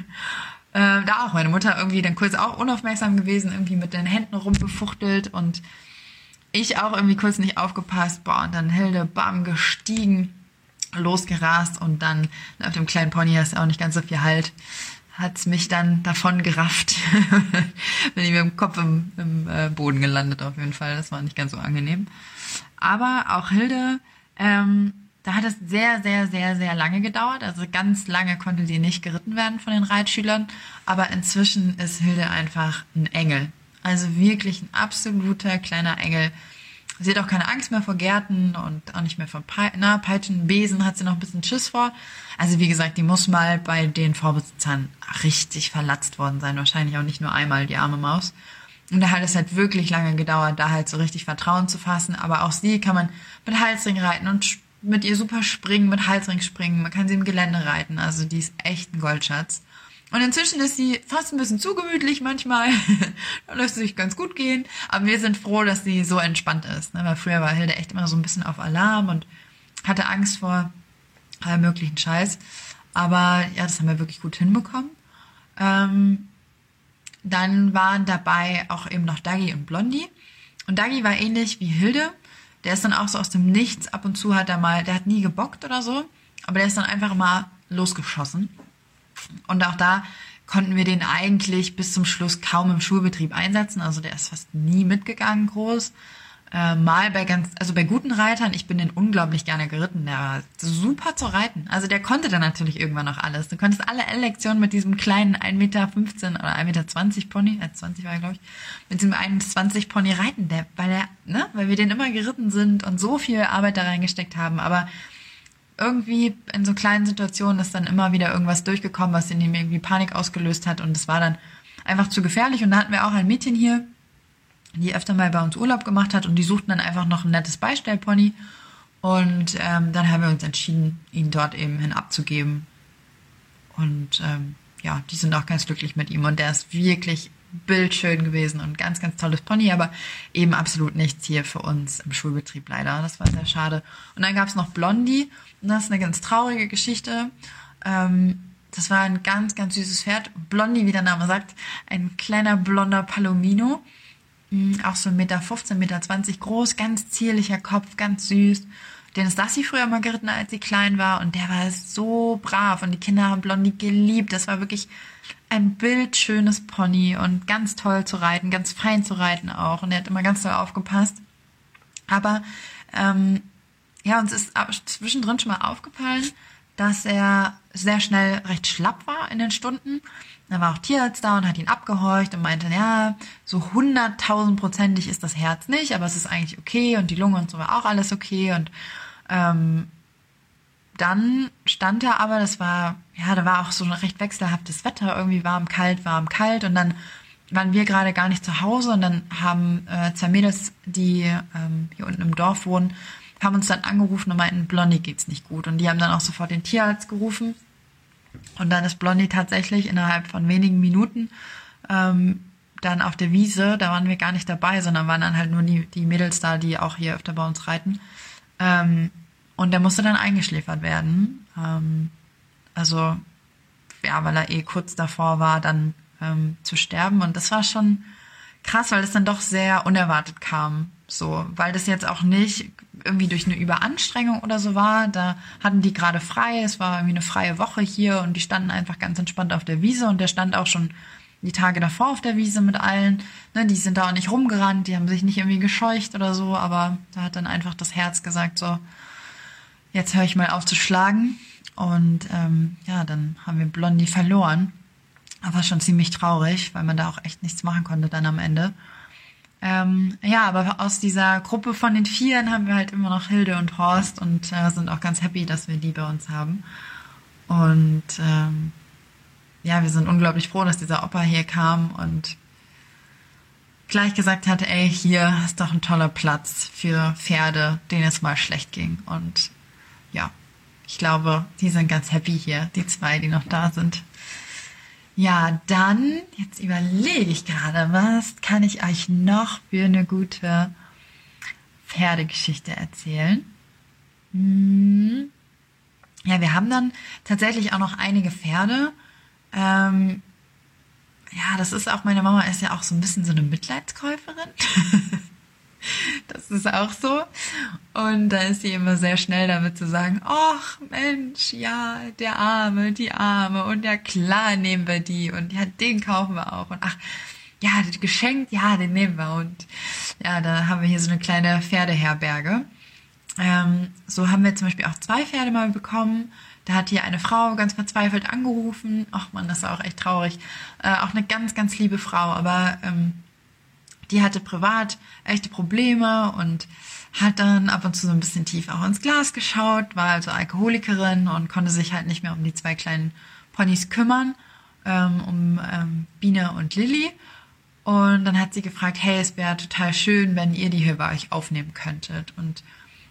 [SPEAKER 1] Da auch meine Mutter irgendwie dann kurz auch unaufmerksam gewesen, irgendwie mit den Händen rumgefuchtelt und ich auch irgendwie kurz nicht aufgepasst, und dann Hilde, bam, gestiegen, losgerast und dann auf dem kleinen Pony, hast auch nicht ganz so viel Halt, hat's mich dann davon gerafft. Bin ich mit dem Kopf im Boden gelandet auf jeden Fall, das war nicht ganz so angenehm. Aber auch Hilde, da hat es sehr, sehr, sehr, sehr lange gedauert. Also ganz lange konnte sie nicht geritten werden von den Reitschülern. Aber inzwischen ist Hilde einfach ein Engel. Also wirklich ein absoluter kleiner Engel. Sie hat auch keine Angst mehr vor Gärten und auch nicht mehr vor Peitschen. Besen hat sie noch ein bisschen Schiss vor. Also wie gesagt, die muss mal bei den Vorbesitzern richtig verlatzt worden sein. Wahrscheinlich auch nicht nur einmal, die arme Maus. Und da hat es halt wirklich lange gedauert, da halt so richtig Vertrauen zu fassen. Aber auch sie kann man mit Halsring reiten und mit ihr super springen, mit Halsring springen. Man kann sie im Gelände reiten. Also die ist echt ein Goldschatz. Und inzwischen ist sie fast ein bisschen zu gemütlich manchmal. Da lässt sie sich ganz gut gehen. Aber wir sind froh, dass sie so entspannt ist. Weil früher war Hilde echt immer so ein bisschen auf Alarm und hatte Angst vor allem möglichen Scheiß. Aber ja, das haben wir wirklich gut hinbekommen. Dann waren dabei auch eben noch Dagi und Blondie. Und Dagi war ähnlich wie Hilde. Der ist dann auch so aus dem Nichts, ab und zu der hat nie gebockt oder so, aber der ist dann einfach mal losgeschossen. Und auch da konnten wir den eigentlich bis zum Schluss kaum im Schulbetrieb einsetzen, also der ist fast nie mitgegangen groß. Mal bei guten Reitern, ich bin den unglaublich gerne geritten, der war super zu reiten. Also der konnte dann natürlich irgendwann noch alles. Du konntest alle L-Lektionen mit diesem kleinen 1,15 Meter oder 1,20 Meter Pony, 20 war glaube ich, mit diesem 1,20 Pony reiten, weil wir den immer geritten sind und so viel Arbeit da reingesteckt haben, aber irgendwie in so kleinen Situationen ist dann immer wieder irgendwas durchgekommen, was in ihm irgendwie Panik ausgelöst hat und es war dann einfach zu gefährlich und da hatten wir auch ein Mädchen hier, die öfter mal bei uns Urlaub gemacht hat und die suchten dann einfach noch ein nettes Beistellpony und dann haben wir uns entschieden, ihn dort eben hin abzugeben und die sind auch ganz glücklich mit ihm und der ist wirklich bildschön gewesen und ganz, ganz tolles Pony, aber eben absolut nichts hier für uns im Schulbetrieb leider, das war sehr schade. Und dann gab es noch Blondie und das ist eine ganz traurige Geschichte. Das war ein ganz, ganz süßes Pferd. Blondie, wie der Name sagt, ein kleiner blonder Palomino. Auch so 1,15 Meter, 1,20 Meter groß, ganz zierlicher Kopf, ganz süß. Den ist Sassi früher mal geritten, als sie klein war. Und der war so brav. Und die Kinder haben Blondie geliebt. Das war wirklich ein bildschönes Pony und ganz toll zu reiten, ganz fein zu reiten auch. Und er hat immer ganz toll aufgepasst. Aber uns ist zwischendrin schon mal aufgefallen, dass er sehr schnell recht schlapp war in den Stunden. Da war auch Tierarzt da und hat ihn abgehorcht und meinte, ja, so 100.000%ig ist das Herz nicht, aber es ist eigentlich okay und die Lunge und so war auch alles okay. Und dann stand er aber, da war auch so ein recht wechselhaftes Wetter, irgendwie warm, kalt und dann waren wir gerade gar nicht zu Hause und dann haben 2 Mädels, die hier unten im Dorf wohnen, haben uns dann angerufen und meinten, Blondie geht's nicht gut. Und die haben dann auch sofort den Tierarzt gerufen. Und dann ist Blondie tatsächlich innerhalb von wenigen Minuten dann auf der Wiese, da waren wir gar nicht dabei, sondern waren dann halt nur die Mädels da, die auch hier öfter bei uns reiten. Und der musste dann eingeschläfert werden. Also, ja, weil er kurz davor war, dann zu sterben. Und das war schon krass, weil es dann doch sehr unerwartet kam. So, weil das jetzt auch nicht irgendwie durch eine Überanstrengung oder so war. Da hatten die gerade frei. Es war irgendwie eine freie Woche hier und die standen einfach ganz entspannt auf der Wiese und der stand auch schon die Tage davor auf der Wiese mit allen. Ne, die sind da auch nicht rumgerannt, die haben sich nicht irgendwie gescheucht oder so, aber da hat dann einfach das Herz gesagt, so, jetzt höre ich mal auf zu schlagen. Und dann haben wir Blondie verloren. Aber schon ziemlich traurig, weil man da auch echt nichts machen konnte dann am Ende. Aber aus dieser Gruppe von den 4 haben wir halt immer noch Hilde und Horst und sind auch ganz happy, dass wir die bei uns haben. Und wir sind unglaublich froh, dass dieser Opa hier kam und gleich gesagt hat, ey, hier ist doch ein toller Platz für Pferde, denen es mal schlecht ging. Und ja, ich glaube, die sind ganz happy hier, die 2, die noch da sind. Ja, dann, jetzt überlege ich gerade, was kann ich euch noch für eine gute Pferdegeschichte erzählen? Ja, wir haben dann tatsächlich auch noch einige Pferde. Das ist auch, meine Mama ist ja auch so ein bisschen so eine Mitleidskäuferin. Das ist auch so. Und da ist sie immer sehr schnell damit zu sagen, ach Mensch, ja, der Arme, die Arme und ja klar nehmen wir die und ja, den kaufen wir auch und ach, ja, geschenkt, ja, den nehmen wir und ja, da haben wir hier so eine kleine Pferdeherberge. So haben wir zum Beispiel auch 2 Pferde mal bekommen. Da hat hier eine Frau ganz verzweifelt angerufen. Ach man, das war auch echt traurig. Auch eine ganz, ganz liebe Frau, aber die hatte privat echte Probleme und hat dann ab und zu so ein bisschen tief auch ins Glas geschaut, war also Alkoholikerin und konnte sich halt nicht mehr um die 2 kleinen Ponys kümmern, um Biene und Lilly. Und dann hat sie gefragt, hey, es wäre total schön, wenn ihr die hier bei euch aufnehmen könntet. Und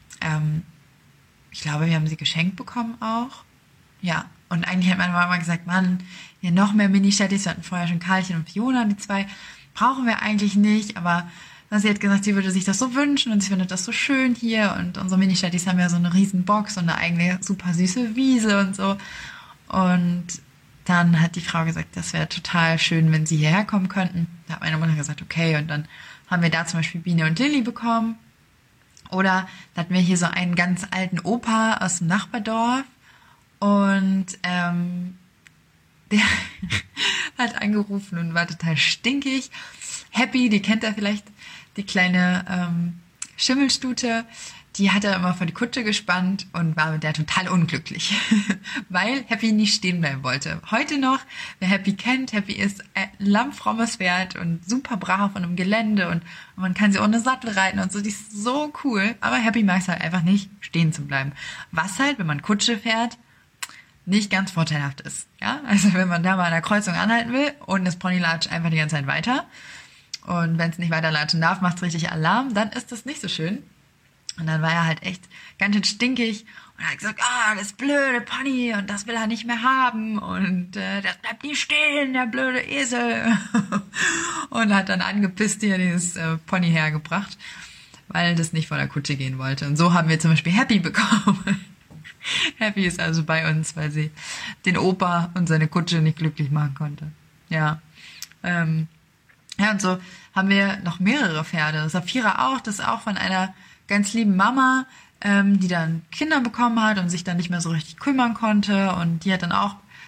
[SPEAKER 1] ich glaube, wir haben sie geschenkt bekommen auch. Ja, und eigentlich hat meine Mama gesagt, Mann, hier noch mehr Mini-Shetties. Wir hatten vorher schon Karlchen und Fiona, die 2 brauchen wir eigentlich nicht, aber sie hat gesagt, sie würde sich das so wünschen und sie findet das so schön hier und unsere Mini-Shetties haben ja so eine riesen Box und eine eigene super süße Wiese und so. Und dann hat die Frau gesagt, das wäre total schön, wenn sie hierher kommen könnten. Da hat meine Mutter gesagt, okay, und dann haben wir da zum Beispiel Biene und Lilly bekommen. Oder da hatten wir hier so einen ganz alten Opa aus dem Nachbardorf und der hat angerufen und war total stinkig. Happy, die kennt er vielleicht, die kleine Schimmelstute, die hat er immer vor die Kutsche gespannt und war mit der total unglücklich, weil Happy nicht stehen bleiben wollte. Heute noch, wer Happy kennt, Happy ist ein lammfrommes Pferd und super brav und im Gelände und man kann sie ohne Sattel reiten und so, die ist so cool, aber Happy mag es halt einfach nicht, stehen zu bleiben. Was halt, wenn man Kutsche fährt, nicht ganz vorteilhaft ist. Ja, also wenn man da mal an der Kreuzung anhalten will und das Pony latscht einfach die ganze Zeit weiter und wenn es nicht weiter latschen darf, macht es richtig Alarm, dann ist das nicht so schön. Und dann war er halt echt ganz schön stinkig und hat gesagt, das blöde Pony und das will er nicht mehr haben und das bleibt nie stehen, der blöde Esel. Und hat dann angepisst hier dieses Pony hergebracht, weil das nicht vor der Kutsche gehen wollte. Und so haben wir zum Beispiel Happy bekommen. Happy ist also bei uns, weil sie den Opa und seine Kutsche nicht glücklich machen konnte. Ja, und so haben wir noch mehrere Pferde. Saphira auch, das ist auch von einer ganz lieben Mama, die dann Kinder bekommen hat und sich dann nicht mehr so richtig kümmern konnte. Und die hat dann auch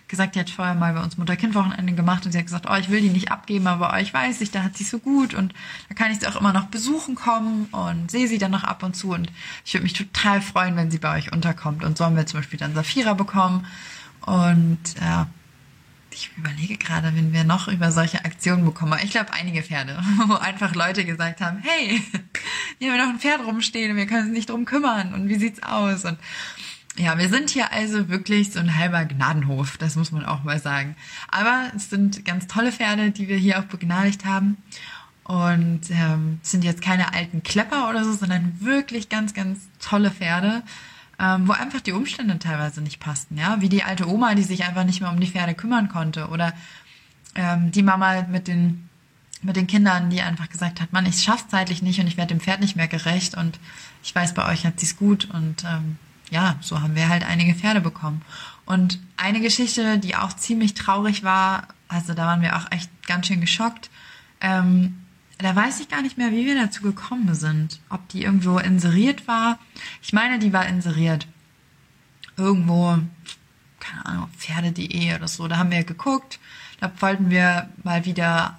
[SPEAKER 1] gesagt, die hat vorher mal bei uns Mutter-Kind-Wochenende gemacht und sie hat gesagt, ich will die nicht abgeben, aber bei euch weiß ich, da hat sie so gut und da kann ich sie auch immer noch besuchen kommen und sehe sie dann noch ab und zu und ich würde mich total freuen, wenn sie bei euch unterkommt. Und so haben wir zum Beispiel dann Safira bekommen und ich überlege gerade, wenn wir noch über solche Aktionen bekommen. Ich glaube, einige Pferde, wo einfach Leute gesagt haben, hey, hier haben wir noch ein Pferd rumstehen und wir können uns nicht drum kümmern und wie sieht's aus? Und ja, wir sind hier also wirklich so ein halber Gnadenhof, das muss man auch mal sagen. Aber es sind ganz tolle Pferde, die wir hier auch begnadigt haben. Und es sind jetzt keine alten Klepper oder so, sondern wirklich ganz, ganz tolle Pferde, wo einfach die Umstände teilweise nicht passten, ja, wie die alte Oma, die sich einfach nicht mehr um die Pferde kümmern konnte oder die Mama mit den Kindern, die einfach gesagt hat, Mann, ich schaff's zeitlich nicht und ich werde dem Pferd nicht mehr gerecht und ich weiß, bei euch hat sie's gut und so haben wir halt einige Pferde bekommen. Und eine Geschichte, die auch ziemlich traurig war, also da waren wir auch echt ganz schön geschockt, da weiß ich gar nicht mehr, wie wir dazu gekommen sind. Ob die irgendwo inseriert war. Ich meine, die war inseriert. Irgendwo, keine Ahnung, Pferde.de oder so. Da haben wir geguckt. Da wollten wir mal wieder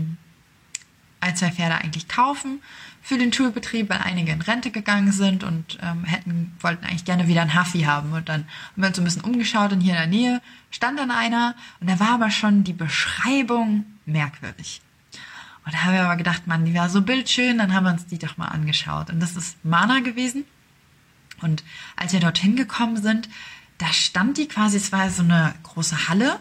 [SPEAKER 1] 1, 2 Pferde eigentlich kaufen für den Schulbetrieb, weil einige in Rente gegangen sind und wollten eigentlich gerne wieder ein Haffi haben. Und dann haben wir uns so ein bisschen umgeschaut und hier in der Nähe stand dann einer und da war aber schon die Beschreibung merkwürdig. Und da haben wir aber gedacht, Mann, die war so bildschön, dann haben wir uns die doch mal angeschaut. Und das ist Mana gewesen. Und als wir dorthin gekommen sind, da stand die quasi, es war so eine große Halle,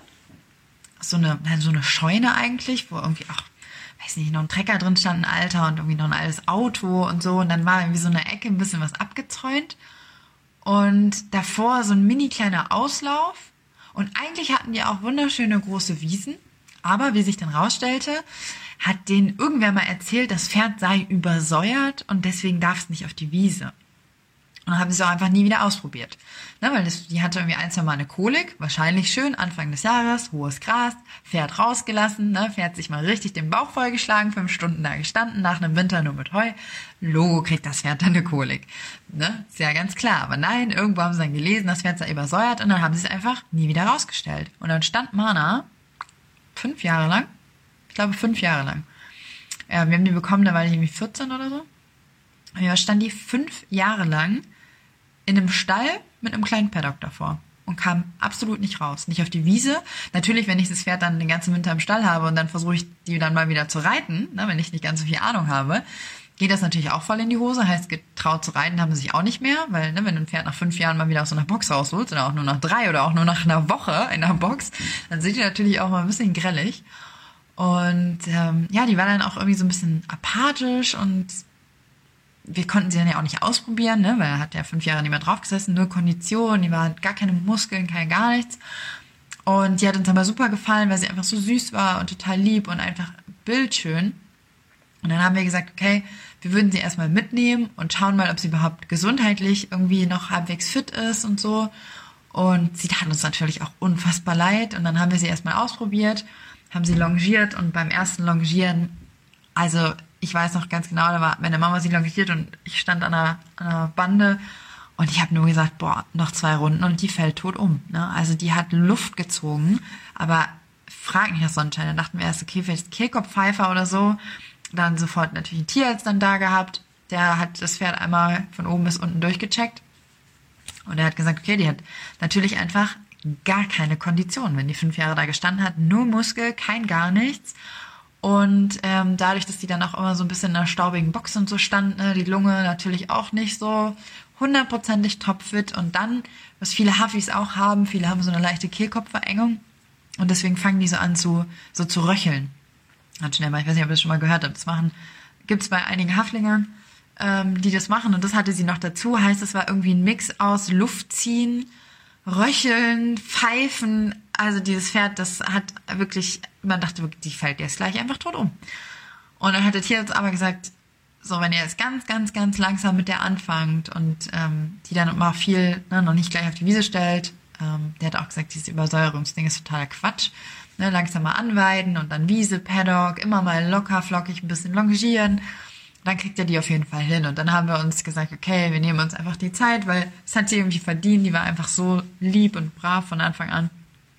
[SPEAKER 1] so eine Scheune eigentlich, wo irgendwie auch, weiß nicht, noch ein Trecker drin stand, ein alter und irgendwie noch ein altes Auto und so. Und dann war irgendwie so eine Ecke ein bisschen was abgezäunt. Und davor so ein mini kleiner Auslauf. Und eigentlich hatten die auch wunderschöne große Wiesen. Aber wie sich dann rausstellte, hat denen irgendwer mal erzählt, das Pferd sei übersäuert und deswegen darf es nicht auf die Wiese. Und dann haben sie es auch einfach nie wieder ausprobiert. Ne, weil die hatte irgendwie 1, 2 Mal eine Kolik, wahrscheinlich schön, Anfang des Jahres, hohes Gras, Pferd rausgelassen, ne, Pferd sich mal richtig den Bauch vollgeschlagen, 5 Stunden da gestanden, nach einem Winter nur mit Heu. Logo kriegt das Pferd dann eine Kolik. Ne, ist ja ganz klar. Aber nein, irgendwo haben sie dann gelesen, das Pferd sei übersäuert und dann haben sie es einfach nie wieder rausgestellt. Und dann stand Mana 5 Jahre lang, ich glaube 5 Jahre lang. Wir haben die bekommen, da war ich irgendwie 14 oder so. Ja, stand die 5 Jahre lang in einem Stall mit einem kleinen Paddock davor und kam absolut nicht raus. Nicht auf die Wiese. Natürlich, wenn ich das Pferd dann den ganzen Winter im Stall habe und dann versuche ich, die dann mal wieder zu reiten, ne, wenn ich nicht ganz so viel Ahnung habe, geht das natürlich auch voll in die Hose. Heißt, getraut zu reiten haben sie sich auch nicht mehr, weil ne, wenn du ein Pferd nach 5 Jahren mal wieder aus so einer Box rausholst oder auch nur nach 3 oder auch nur nach einer Woche in der Box, dann sind die natürlich auch mal ein bisschen grellig. Und die war dann auch irgendwie so ein bisschen apathisch und wir konnten sie dann ja auch nicht ausprobieren, ne, weil er hat ja 5 Jahre nicht mehr drauf gesessen, nur Kondition, die war gar keine Muskeln, gar nichts. Und die hat uns aber super gefallen, weil sie einfach so süß war und total lieb und einfach bildschön. Und dann haben wir gesagt, okay, wir würden sie erstmal mitnehmen und schauen mal, ob sie überhaupt gesundheitlich irgendwie noch halbwegs fit ist und so. Und sie tat uns natürlich auch unfassbar leid. Und dann haben wir sie erstmal ausprobiert, haben sie longiert und beim ersten Longieren, also ich weiß noch ganz genau, da war meine Mama sie longiert und ich stand an einer Bande und ich habe nur gesagt, boah, noch 2 Runden und die fällt tot um. Ne? Also die hat Luft gezogen, aber frag nicht nach Sonnenschein. Dann dachten wir erst, okay, vielleicht Kehlkopfpfeifer oder so. Dann sofort natürlich ein Tierarzt dann da gehabt, der hat das Pferd einmal von oben bis unten durchgecheckt und er hat gesagt, okay, die hat natürlich einfach gar keine Kondition, wenn die 5 Jahre da gestanden hat, nur Muskel, kein gar nichts. Und dadurch, dass die dann auch immer so ein bisschen in einer staubigen Box und so stand, ne, die Lunge natürlich auch nicht so 100%ig topfit. Und dann, was viele Huffis auch haben, viele haben so eine leichte Kehlkopfverengung und deswegen fangen die so an zu röcheln. Ganz schnell mal, ich weiß nicht, ob ihr das schon mal gehört habt, gibt's bei einigen Haflingern, die das machen und das hatte sie noch dazu, heißt, es war irgendwie ein Mix aus Luft ziehen, Röcheln, Pfeifen, also dieses Pferd, das hat wirklich, man dachte wirklich, die fällt jetzt gleich einfach tot um. Und dann hat der Tierarzt aber gesagt, so, wenn ihr jetzt ganz, ganz, ganz langsam mit der anfangt und die dann immer viel, ne, noch nicht gleich auf die Wiese stellt, der hat auch gesagt, dieses Übersäuerungsding ist totaler Quatsch, ne, langsam mal anweiden und dann Wiese, Paddock, immer mal locker, flockig ein bisschen longieren, dann kriegt er die auf jeden Fall hin. Und dann haben wir uns gesagt, okay, wir nehmen uns einfach die Zeit, weil es hat sie irgendwie verdient. Die war einfach so lieb und brav von Anfang an.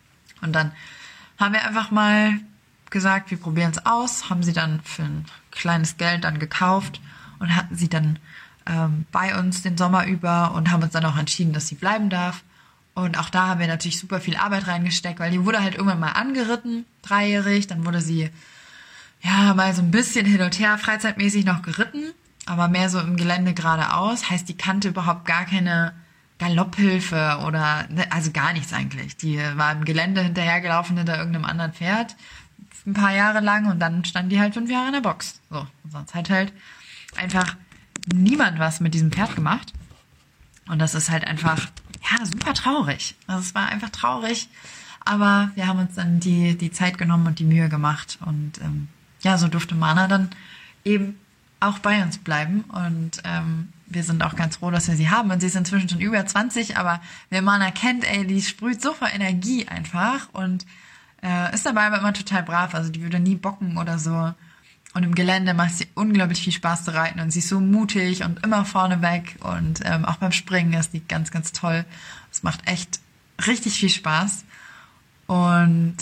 [SPEAKER 1] Und dann haben wir einfach mal gesagt, wir probieren es aus, haben sie dann für ein kleines Geld dann gekauft und hatten sie dann bei uns den Sommer über und haben uns dann auch entschieden, dass sie bleiben darf. Und auch da haben wir natürlich super viel Arbeit reingesteckt, weil die wurde halt irgendwann mal angeritten, 3-jährig, dann wurde sie ja mal so ein bisschen hin und her freizeitmäßig noch geritten, aber mehr so im Gelände geradeaus. Heißt, die kannte überhaupt gar keine Galopphilfe oder, also gar nichts eigentlich. Die war im Gelände hinterhergelaufen hinter irgendeinem anderen Pferd ein paar Jahre lang und dann stand die halt 5 Jahre in der Box. So, und sonst hat halt einfach niemand was mit diesem Pferd gemacht. Und das ist halt einfach, ja, super traurig. Also es war einfach traurig, aber wir haben uns dann die Zeit genommen und die Mühe gemacht und ja, so durfte Mana dann eben auch bei uns bleiben und wir sind auch ganz froh, dass wir sie haben und sie ist inzwischen schon über 20, aber wer Mana kennt, die sprüht so vor Energie einfach und ist dabei aber immer total brav, also die würde nie bocken oder so. Und im Gelände macht sie unglaublich viel Spaß zu reiten und sie ist so mutig und immer vorne weg und auch beim Springen ist die ganz, ganz toll. Es macht echt richtig viel Spaß und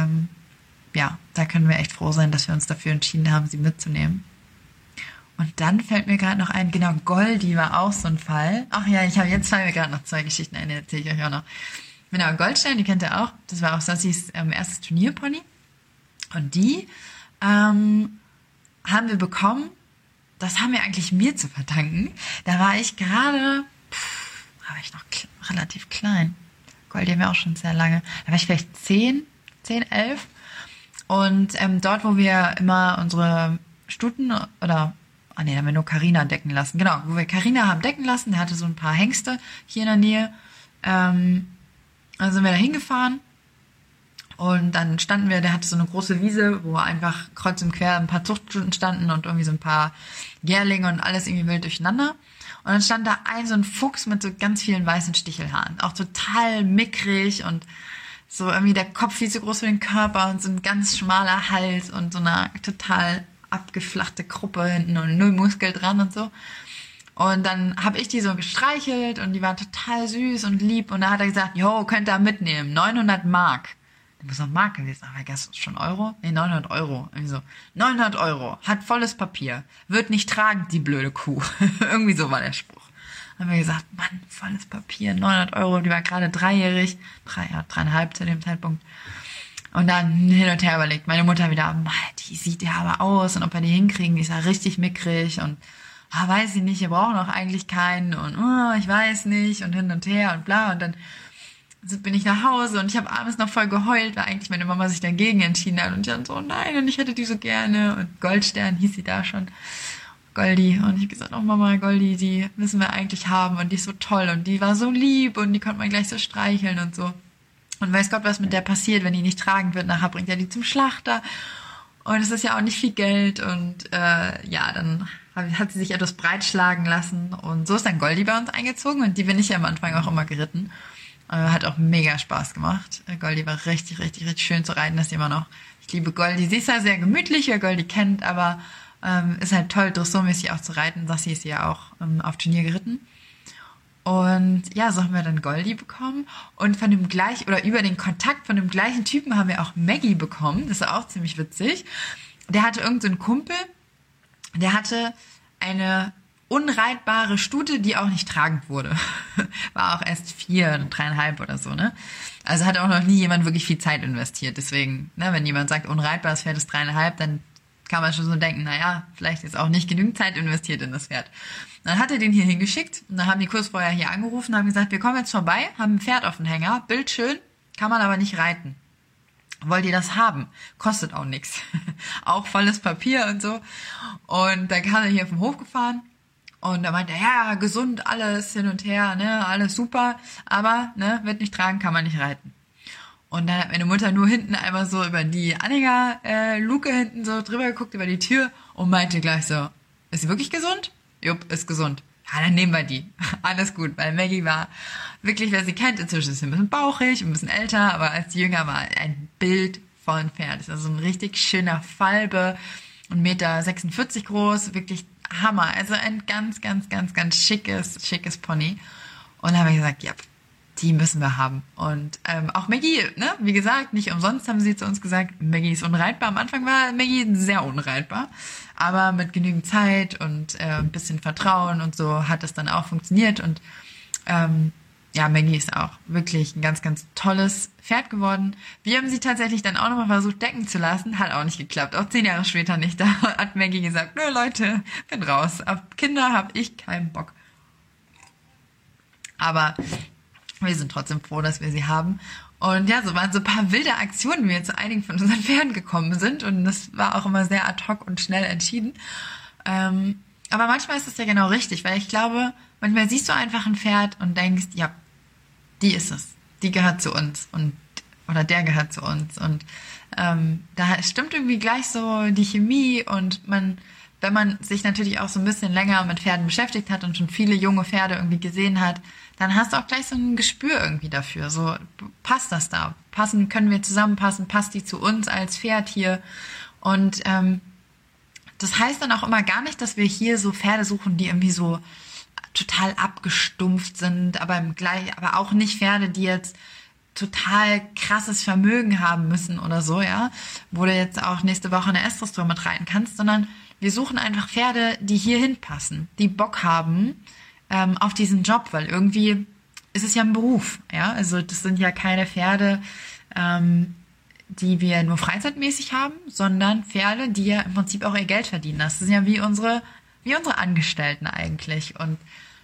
[SPEAKER 1] ja, da können wir echt froh sein, dass wir uns dafür entschieden haben, sie mitzunehmen. Und dann fällt mir gerade noch ein, genau, Goldie war auch so ein Fall. Ach ja, jetzt fallen mir gerade noch 2 Geschichten ein, die erzähle ich euch auch noch. Genau, Goldstein, die kennt ihr auch. Das war auch Sassis erstes Turnierpony. Und die haben wir bekommen, das haben wir eigentlich mir zu verdanken. Da war ich gerade, war ich noch relativ klein. Goldie haben wir auch schon sehr lange. Da war ich vielleicht 10, 11. Und dort, wo wir immer unsere Stuten oder, da haben wir nur Carina decken lassen. Genau, wo wir Carina haben decken lassen, der hatte so ein paar Hengste hier in der Nähe. Dann sind wir da hingefahren und dann standen wir, der hatte so eine große Wiese, wo einfach kreuz und quer ein paar Zuchtstuten standen und irgendwie so ein paar Jährlinge und alles irgendwie wild durcheinander. Und dann stand da so ein Fuchs mit so ganz vielen weißen Stichelhaaren, auch total mickrig und so irgendwie der Kopf viel zu groß für den Körper und so ein ganz schmaler Hals und so eine total abgeflachte Kruppe hinten und 0 Muskel dran und so. Und dann habe ich die so gestreichelt und die war total süß und lieb. Und da hat er gesagt, jo, könnt ihr mitnehmen, 900 Mark. Das muss noch Mark gewesen, aber das ist schon Euro? Nee, 900 Euro. Irgendwie so, 900 Euro, hat volles Papier, wird nicht tragen, die blöde Kuh. Irgendwie so war der Spruch. Dann haben wir gesagt, Mann, volles Papier, 900 Euro, die war gerade 3-jährig, 3,5 zu dem Zeitpunkt. Und dann hin und her überlegt, meine Mutter wieder, die sieht ja aber aus und ob wir die hinkriegen, die ist ja richtig mickrig und weiß ich nicht, wir brauchen auch eigentlich keinen und ich weiß nicht und hin und her und bla und dann bin ich nach Hause und ich habe abends noch voll geheult, weil eigentlich meine Mama sich dagegen entschieden hat und ich dann so, nein und ich hätte die so gerne und Goldstern hieß sie da schon, Goldie und ich habe gesagt, oh Mama, Goldie, die müssen wir eigentlich haben und die ist so toll und die war so lieb und die konnte man gleich so streicheln und so und weiß Gott, was mit der passiert, wenn die nicht tragen wird, nachher bringt er die zum Schlachter und es ist ja auch nicht viel Geld und ja, dann hat sie sich etwas breitschlagen lassen und so ist dann Goldie bei uns eingezogen und die bin ich ja am Anfang auch immer geritten. Hat auch mega Spaß gemacht. Goldie war richtig, richtig, richtig schön zu reiten, das ist immer noch. Ich liebe Goldie. Sie ist ja sehr gemütlich, wer Goldie kennt, aber ist halt toll, dressurmäßig auch zu reiten. Sassi ist ja auch auf Turnier geritten. Und ja, so haben wir dann Goldie bekommen. Und von dem über den Kontakt von dem gleichen Typen haben wir auch Maggie bekommen. Das ist auch ziemlich witzig. Der hatte irgendeinen Kumpel, der hatte eine unreitbare Stute, die auch nicht tragend wurde. War auch erst 4, 3,5 oder so, ne? Also hat auch noch nie jemand wirklich viel Zeit investiert. Deswegen, ne, wenn jemand sagt, unreitbares Pferd ist 3,5, dann kann man schon so denken, naja, vielleicht ist auch nicht genügend Zeit investiert in das Pferd. Dann hat er den hier hingeschickt und dann haben die kurz vorher hier angerufen und haben gesagt, wir kommen jetzt vorbei, haben ein Pferd auf dem Hänger, bildschön, kann man aber nicht reiten. Wollt ihr das haben? Kostet auch nichts. Auch volles Papier und so. Und dann kam er hier vom Hof gefahren und da meinte er, ja, gesund, alles hin und her, ne, alles super, aber, ne, wird nicht tragen, kann man nicht reiten. Und dann hat meine Mutter nur hinten einmal so über die Anhänger-Luke hinten so drüber geguckt, über die Tür und meinte gleich so, ist sie wirklich gesund? Jupp, ist gesund. Ja, dann nehmen wir die. Alles gut, weil Maggie war wirklich, wer sie kennt, inzwischen ist sie ein bisschen bauchig, ein bisschen älter, aber als die jünger war, ein Bild von Pferd. Das ist also ein richtig schöner Falbe, 1,46 Meter groß, wirklich Hammer. Also ein ganz, ganz, ganz, ganz schickes Pony. Und da habe ich gesagt, ja, die müssen wir haben. Und auch Maggie, ne? Wie gesagt, nicht umsonst haben sie zu uns gesagt, Maggie ist unreitbar. Am Anfang war Maggie sehr unreitbar, aber mit genügend Zeit und ein bisschen Vertrauen und so hat es dann auch funktioniert. Und ja, Maggie ist auch wirklich ein ganz, ganz tolles Pferd geworden. Wir haben sie tatsächlich dann auch nochmal versucht, decken zu lassen. Hat auch nicht geklappt. Auch 10 Jahre später nicht. Da hat Maggie gesagt, nö Leute, bin raus. Auf Kinder habe ich keinen Bock. Aber wir sind trotzdem froh, dass wir sie haben. Und ja, so waren so ein paar wilde Aktionen, wie wir zu einigen von unseren Pferden gekommen sind. Und das war auch immer sehr ad hoc und schnell entschieden. Aber manchmal ist es ja genau richtig, weil ich glaube, manchmal siehst du einfach ein Pferd und denkst, ja, die ist es. Die gehört zu uns. Oder der gehört zu uns. Und da stimmt irgendwie gleich so die Chemie. Und wenn man sich natürlich auch so ein bisschen länger mit Pferden beschäftigt hat und schon viele junge Pferde irgendwie gesehen hat, dann hast du auch gleich so ein Gespür irgendwie dafür. So, passt das da? Können wir zusammenpassen? Passt die zu uns als Pferd hier? Und das heißt dann auch immer gar nicht, dass wir hier so Pferde suchen, die irgendwie so total abgestumpft sind, aber auch nicht Pferde, die jetzt total krasses Vermögen haben müssen oder so, ja, wo du jetzt auch nächste Woche eine S-Dressur mit reiten kannst, sondern wir suchen einfach Pferde, die hier hinpassen, die Bock haben auf diesen Job, weil irgendwie ist es ja ein Beruf, ja, also das sind ja keine Pferde, die wir nur freizeitmäßig haben, sondern Pferde, die ja im Prinzip auch ihr Geld verdienen. Das sind ja wie unsere Angestellten eigentlich. Und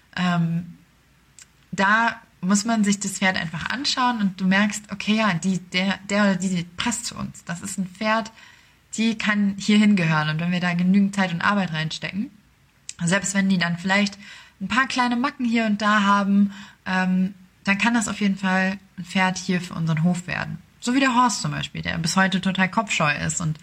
[SPEAKER 1] da muss man sich das Pferd einfach anschauen und du merkst, okay, ja, der oder die passt zu uns. Das ist ein Pferd, die kann hier hingehören. Und wenn wir da genügend Zeit und Arbeit reinstecken, selbst wenn die dann vielleicht ein paar kleine Macken hier und da haben, dann kann das auf jeden Fall ein Pferd hier für unseren Hof werden. So wie der Horst zum Beispiel, der bis heute total kopfscheu ist und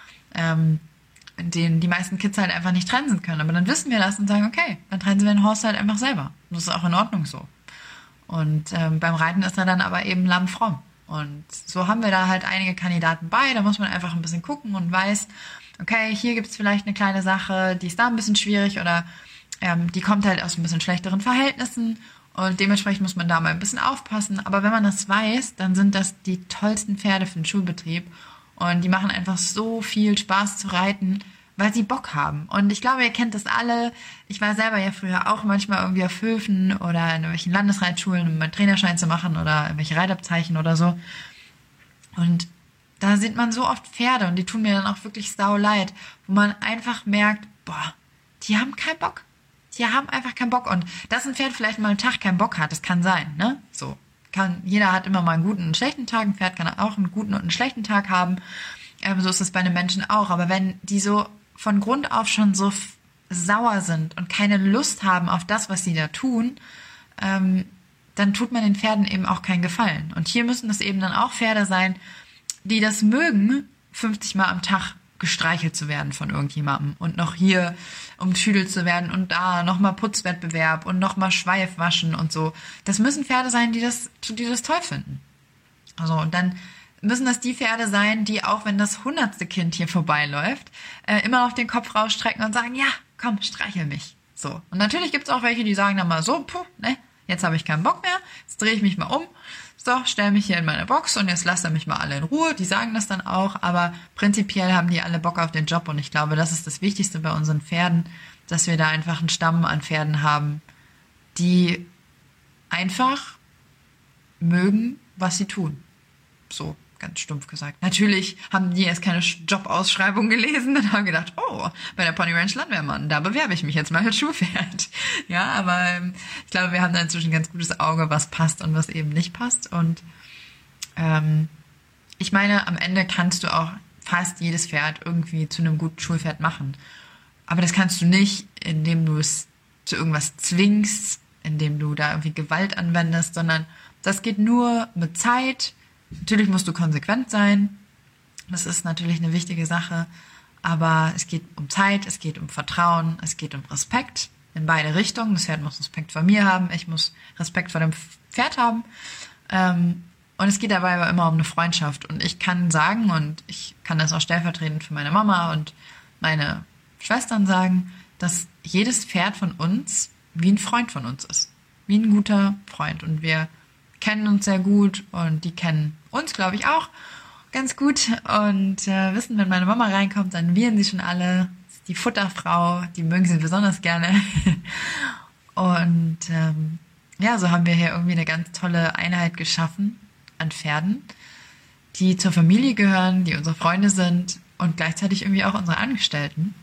[SPEAKER 1] den die meisten Kids halt einfach nicht trennen können. Aber dann wissen wir das und sagen, okay, dann trennen wir den Horst halt einfach selber. Und das ist auch in Ordnung so. Und beim Reiten ist er dann aber eben lammfromm. Und so haben wir da halt einige Kandidaten bei. Da muss man einfach ein bisschen gucken und weiß, okay, hier gibt's vielleicht eine kleine Sache, die ist da ein bisschen schwierig oder die kommt halt aus ein bisschen schlechteren Verhältnissen. Und dementsprechend muss man da mal ein bisschen aufpassen. Aber wenn man das weiß, dann sind das die tollsten Pferde für den Schulbetrieb. Und die machen einfach so viel Spaß zu reiten, weil sie Bock haben. Und ich glaube, ihr kennt das alle. Ich war selber ja früher auch manchmal irgendwie auf Höfen oder in irgendwelchen Landesreitschulen, um meinen Trainerschein zu machen oder irgendwelche Reitabzeichen oder so. Und da sieht man so oft Pferde und die tun mir dann auch wirklich sau leid, wo man einfach merkt, boah, die haben keinen Bock. Die haben einfach keinen Bock. Und dass ein Pferd vielleicht mal einen Tag keinen Bock hat, das kann sein, ne? So. Jeder hat immer mal einen guten und einen schlechten Tag. Ein Pferd kann auch einen guten und einen schlechten Tag haben. So ist es bei einem Menschen auch. Aber wenn die so von Grund auf schon so sauer sind und keine Lust haben auf das, was sie da tun, dann tut man den Pferden eben auch keinen Gefallen. Und hier müssen es eben dann auch Pferde sein, die das mögen, 50 Mal am Tag gestreichelt zu werden von irgendjemandem und noch hier umtüdelt zu werden und da nochmal Putzwettbewerb und nochmal Schweif waschen und so. Das müssen Pferde sein, die das toll finden. Also, und dann müssen das die Pferde sein, die auch wenn das 100. Kind hier vorbeiläuft, immer noch den Kopf rausstrecken und sagen, ja, komm, streichel mich. So. Und natürlich gibt's auch welche, die sagen dann mal so, ne, jetzt habe ich keinen Bock mehr, jetzt drehe ich mich mal um. So, stell mich hier in meine Box und jetzt lasst ihr mich mal alle in Ruhe. Die sagen das dann auch, aber prinzipiell haben die alle Bock auf den Job und ich glaube, das ist das Wichtigste bei unseren Pferden, dass wir da einfach einen Stamm an Pferden haben, die einfach mögen, was sie tun. So, ganz stumpf gesagt. Natürlich haben die erst keine Jobausschreibung gelesen und haben gedacht, oh, bei der Pony Ranch Landwehrmann, da bewerbe ich mich jetzt mal als Schulpferd. Ja, aber ich glaube, wir haben da inzwischen ein ganz gutes Auge, was passt und was eben nicht passt. Und ich meine, am Ende kannst du auch fast jedes Pferd irgendwie zu einem guten Schulpferd machen. Aber das kannst du nicht, indem du es zu irgendwas zwingst, indem du da irgendwie Gewalt anwendest, sondern das geht nur mit Zeit. Natürlich musst du konsequent sein. Das ist natürlich eine wichtige Sache. Aber es geht um Zeit, es geht um Vertrauen, es geht um Respekt in beide Richtungen. Das Pferd muss Respekt vor mir haben, ich muss Respekt vor dem Pferd haben. Und es geht dabei aber immer um eine Freundschaft. Und ich kann sagen, und ich kann das auch stellvertretend für meine Mama und meine Schwestern sagen, dass jedes Pferd von uns wie ein Freund von uns ist. Wie ein guter Freund. Und wir kennen uns sehr gut und die kennen uns, glaube ich, auch ganz gut und wissen, wenn meine Mama reinkommt, dann wiehern sie schon alle. Das ist die Futterfrau, die mögen sie besonders gerne. Und ja, so haben wir hier irgendwie eine ganz tolle Einheit geschaffen an Pferden, die zur Familie gehören, die unsere Freunde sind und gleichzeitig irgendwie auch unsere Angestellten.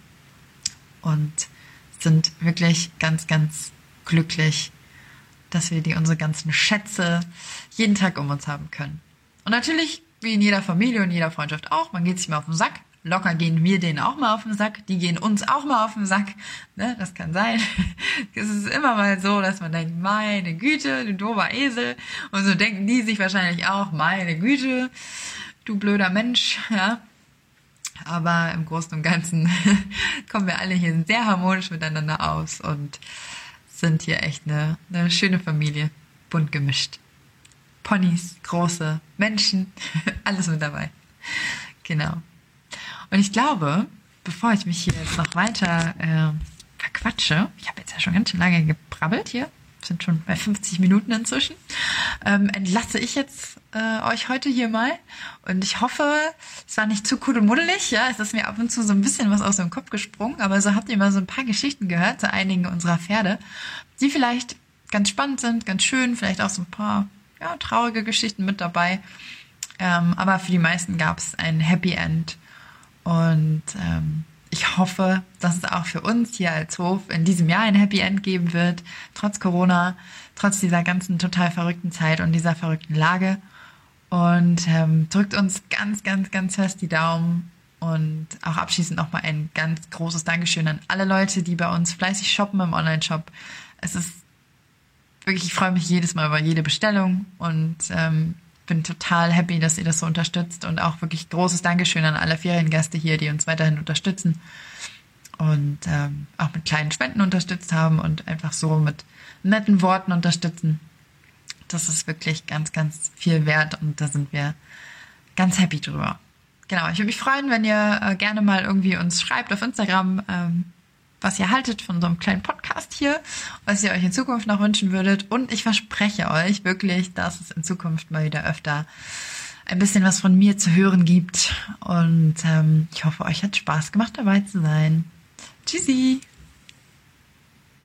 [SPEAKER 1] Und sind wirklich ganz, ganz glücklich, dass wir unsere ganzen Schätze jeden Tag um uns haben können. Und natürlich, wie in jeder Familie und jeder Freundschaft auch, man geht sich mal auf den Sack. Locker gehen wir denen auch mal auf den Sack, die gehen uns auch mal auf den Sack. Ne, das kann sein. Es ist immer mal so, dass man denkt, meine Güte, du doofer Esel. Und so denken die sich wahrscheinlich auch, meine Güte, du blöder Mensch. Ja. Aber im Großen und Ganzen kommen wir alle hier sehr harmonisch miteinander aus und sind hier echt eine schöne Familie, bunt gemischt. Ponys, große Menschen, alles mit dabei. Genau. Und ich glaube, bevor ich mich hier jetzt noch weiter verquatsche, ich habe jetzt ja schon ganz schön lange gebrabbelt hier, sind schon bei 50 Minuten inzwischen, entlasse ich jetzt euch heute hier mal. Und ich hoffe, es war nicht zu kuddelmuddelig, ja, es ist mir ab und zu so ein bisschen was aus dem Kopf gesprungen, aber so habt ihr mal so ein paar Geschichten gehört zu einigen unserer Pferde, die vielleicht ganz spannend sind, ganz schön, vielleicht auch so ein paar traurige Geschichten mit dabei. Aber für die meisten gab es ein Happy End. Und ich hoffe, dass es auch für uns hier als Hof in diesem Jahr ein Happy End geben wird, trotz Corona, trotz dieser ganzen total verrückten Zeit und dieser verrückten Lage. Und drückt uns ganz, ganz, ganz fest die Daumen. Und auch abschließend nochmal ein ganz großes Dankeschön an alle Leute, die bei uns fleißig shoppen im Online-Shop. Es ist wirklich, ich freue mich jedes Mal über jede Bestellung und bin total happy, dass ihr das so unterstützt und auch wirklich großes Dankeschön an alle Feriengäste hier, die uns weiterhin unterstützen und auch mit kleinen Spenden unterstützt haben und einfach so mit netten Worten unterstützen. Das ist wirklich ganz, ganz viel wert und da sind wir ganz happy drüber. Genau, ich würde mich freuen, wenn ihr gerne mal irgendwie uns schreibt auf Instagram, was ihr haltet von so einem kleinen Podcast hier, was ihr euch in Zukunft noch wünschen würdet. Und ich verspreche euch wirklich, dass es in Zukunft mal wieder öfter ein bisschen was von mir zu hören gibt. Und ich hoffe, euch hat Spaß gemacht, dabei zu sein. Tschüssi!